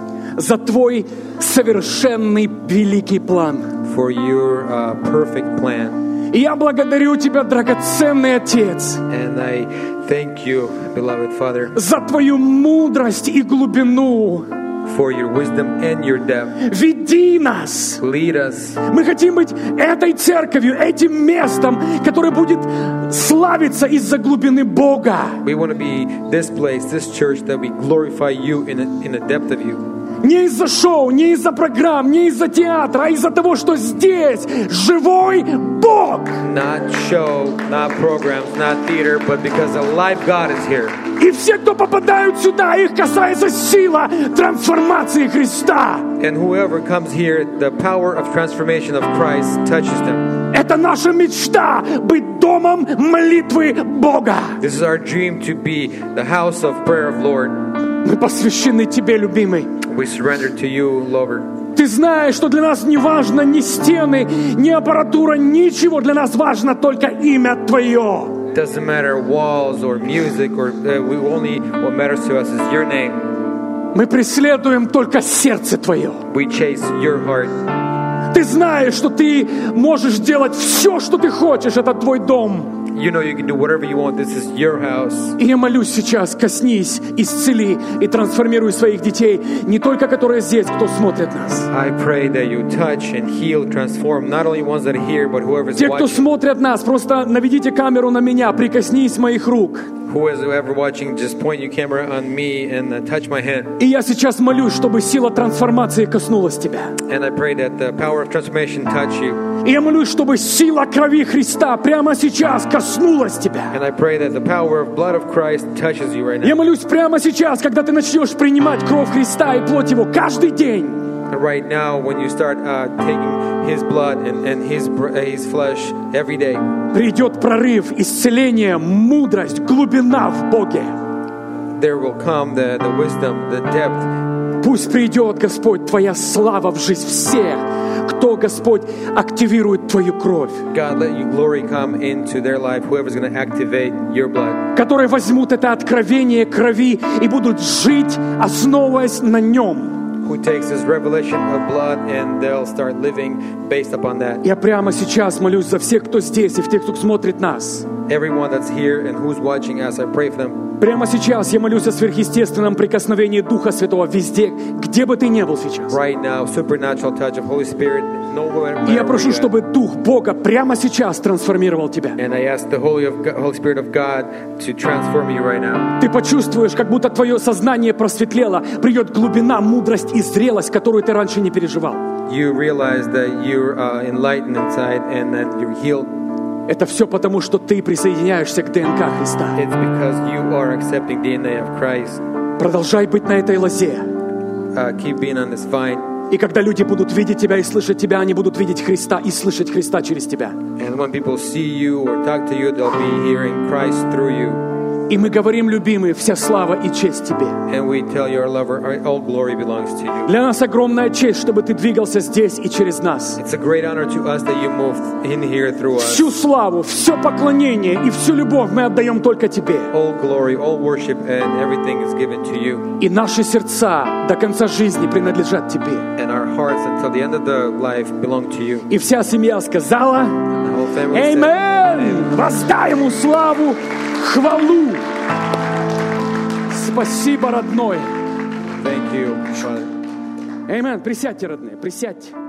за Твой совершенный великий план. for your uh, perfect plan. И я благодарю Тебя, драгоценный Отец, And I thank you, beloved Father, за Твою мудрость и глубину. for your wisdom and your depth. Веди нас. Lead us. Мы хотим быть этой церковью, этим местом, которое будет славиться из-за глубины Бога. We want to be this place, this church that we glorify you in a, in the depth of you. Не из-за шоу, не из-за программ, не из-за театра, а из-за того, что здесь живой Бог. Not show, not programs, not theater, but because a live God is here. И все, кто попадают сюда, их касается сила трансформации Христа. And whoever comes here, the power of transformation of Christ touches them. Это наша мечта быть домом молитвы Бога. This is our dream to be the house of prayer of Lord. Мы посвящены Тебе, любимый. We surrender to you, Lord. Ты знаешь, что для нас не важно ни стены, ни аппаратура, ничего. Для нас важно только имя Твое. Doesn't matter walls or music or uh, we only what matters to us is your name. Мы преследуем только сердце Твое. We chase your heart. Ты знаешь, что Ты можешь делать все, что Ты хочешь. Это Твой дом. You know you can do whatever you want. This is your house. И я молюсь сейчас, коснись, исцели и трансформируй своих детей, не только которые здесь, кто смотрит нас. I pray that you touch and heal, transform not only ones that are here, but whoever's Те, кто watching. смотрят нас, просто наведите камеру на меня, прикоснись моих рук. Who is ever watching, just point your camera on me and uh, touch my hand. И я сейчас молюсь, чтобы сила трансформации коснулась тебя. And I pray that the power of transformation touch you. И я молюсь, чтобы сила крови Христа прямо сейчас коснулась тебя. And I pray that the power of blood of Christ touches you right now. Я молюсь прямо сейчас, когда ты начнешь принимать кровь Христа и плоть Его каждый день. And right now, when you start uh, taking His blood and, and His uh, His flesh every day, придет прорыв, исцеление, мудрость, глубина в Боге. there will come the, the wisdom, the depth. Пусть придет, Господь, Твоя слава в жизнь всех, кто, Господь, активирует Твою кровь. God, let your glory come into their life, whoever's going to activate your blood. Которые возьмут это откровение крови и будут жить, основываясь на нем. Who takes this revelation of blood and they'll start living based upon that. Я прямо сейчас молюсь за всех, кто здесь, и в тех, кто смотрит нас. Everyone that's here and who's watching us, I pray for them. Прямо сейчас я молюсь о сверхъестественном прикосновении Духа Святого везде, где бы ты ни был сейчас. Right now, supernatural touch of Holy Spirit. И я прошу, чтобы Дух Бога прямо сейчас трансформировал тебя. And I ask the Holy, of God, Holy Spirit of God to transform you right now. Ты почувствуешь, как будто твое сознание просветлело, придет глубина, мудрость и зрелость, которую ты раньше не переживал. You realize that you're uh, enlightened inside and that you're healed. Это все потому, что ты присоединяешься к ДНК Христа. It's because you are accepting D N A of Christ. Продолжай быть на этой лозе. Uh, keep being on this vine. И когда люди будут видеть тебя и слышать тебя, они будут видеть Христа и слышать Христа через тебя. And when people see you or talk to you, they'll be hearing Christ through you. И мы говорим, любимый, вся слава и честь тебе. And we tell you, our lover, all glory belongs to you. Для нас огромная честь, чтобы ты двигался здесь и через нас. It's a great honor to us that you moved in here through us. Всю славу, все поклонение и всю любовь мы отдаем только тебе. All glory, all worship, and everything is given to you. И наши сердца до конца жизни принадлежат тебе. And our hearts until the end of the life belong to you. И вся семья сказала: Аминь! Воздай ему славу, хвалу. Спасибо, родной. Thank you, Father. Аминь. Присядьте, родные, присядьте.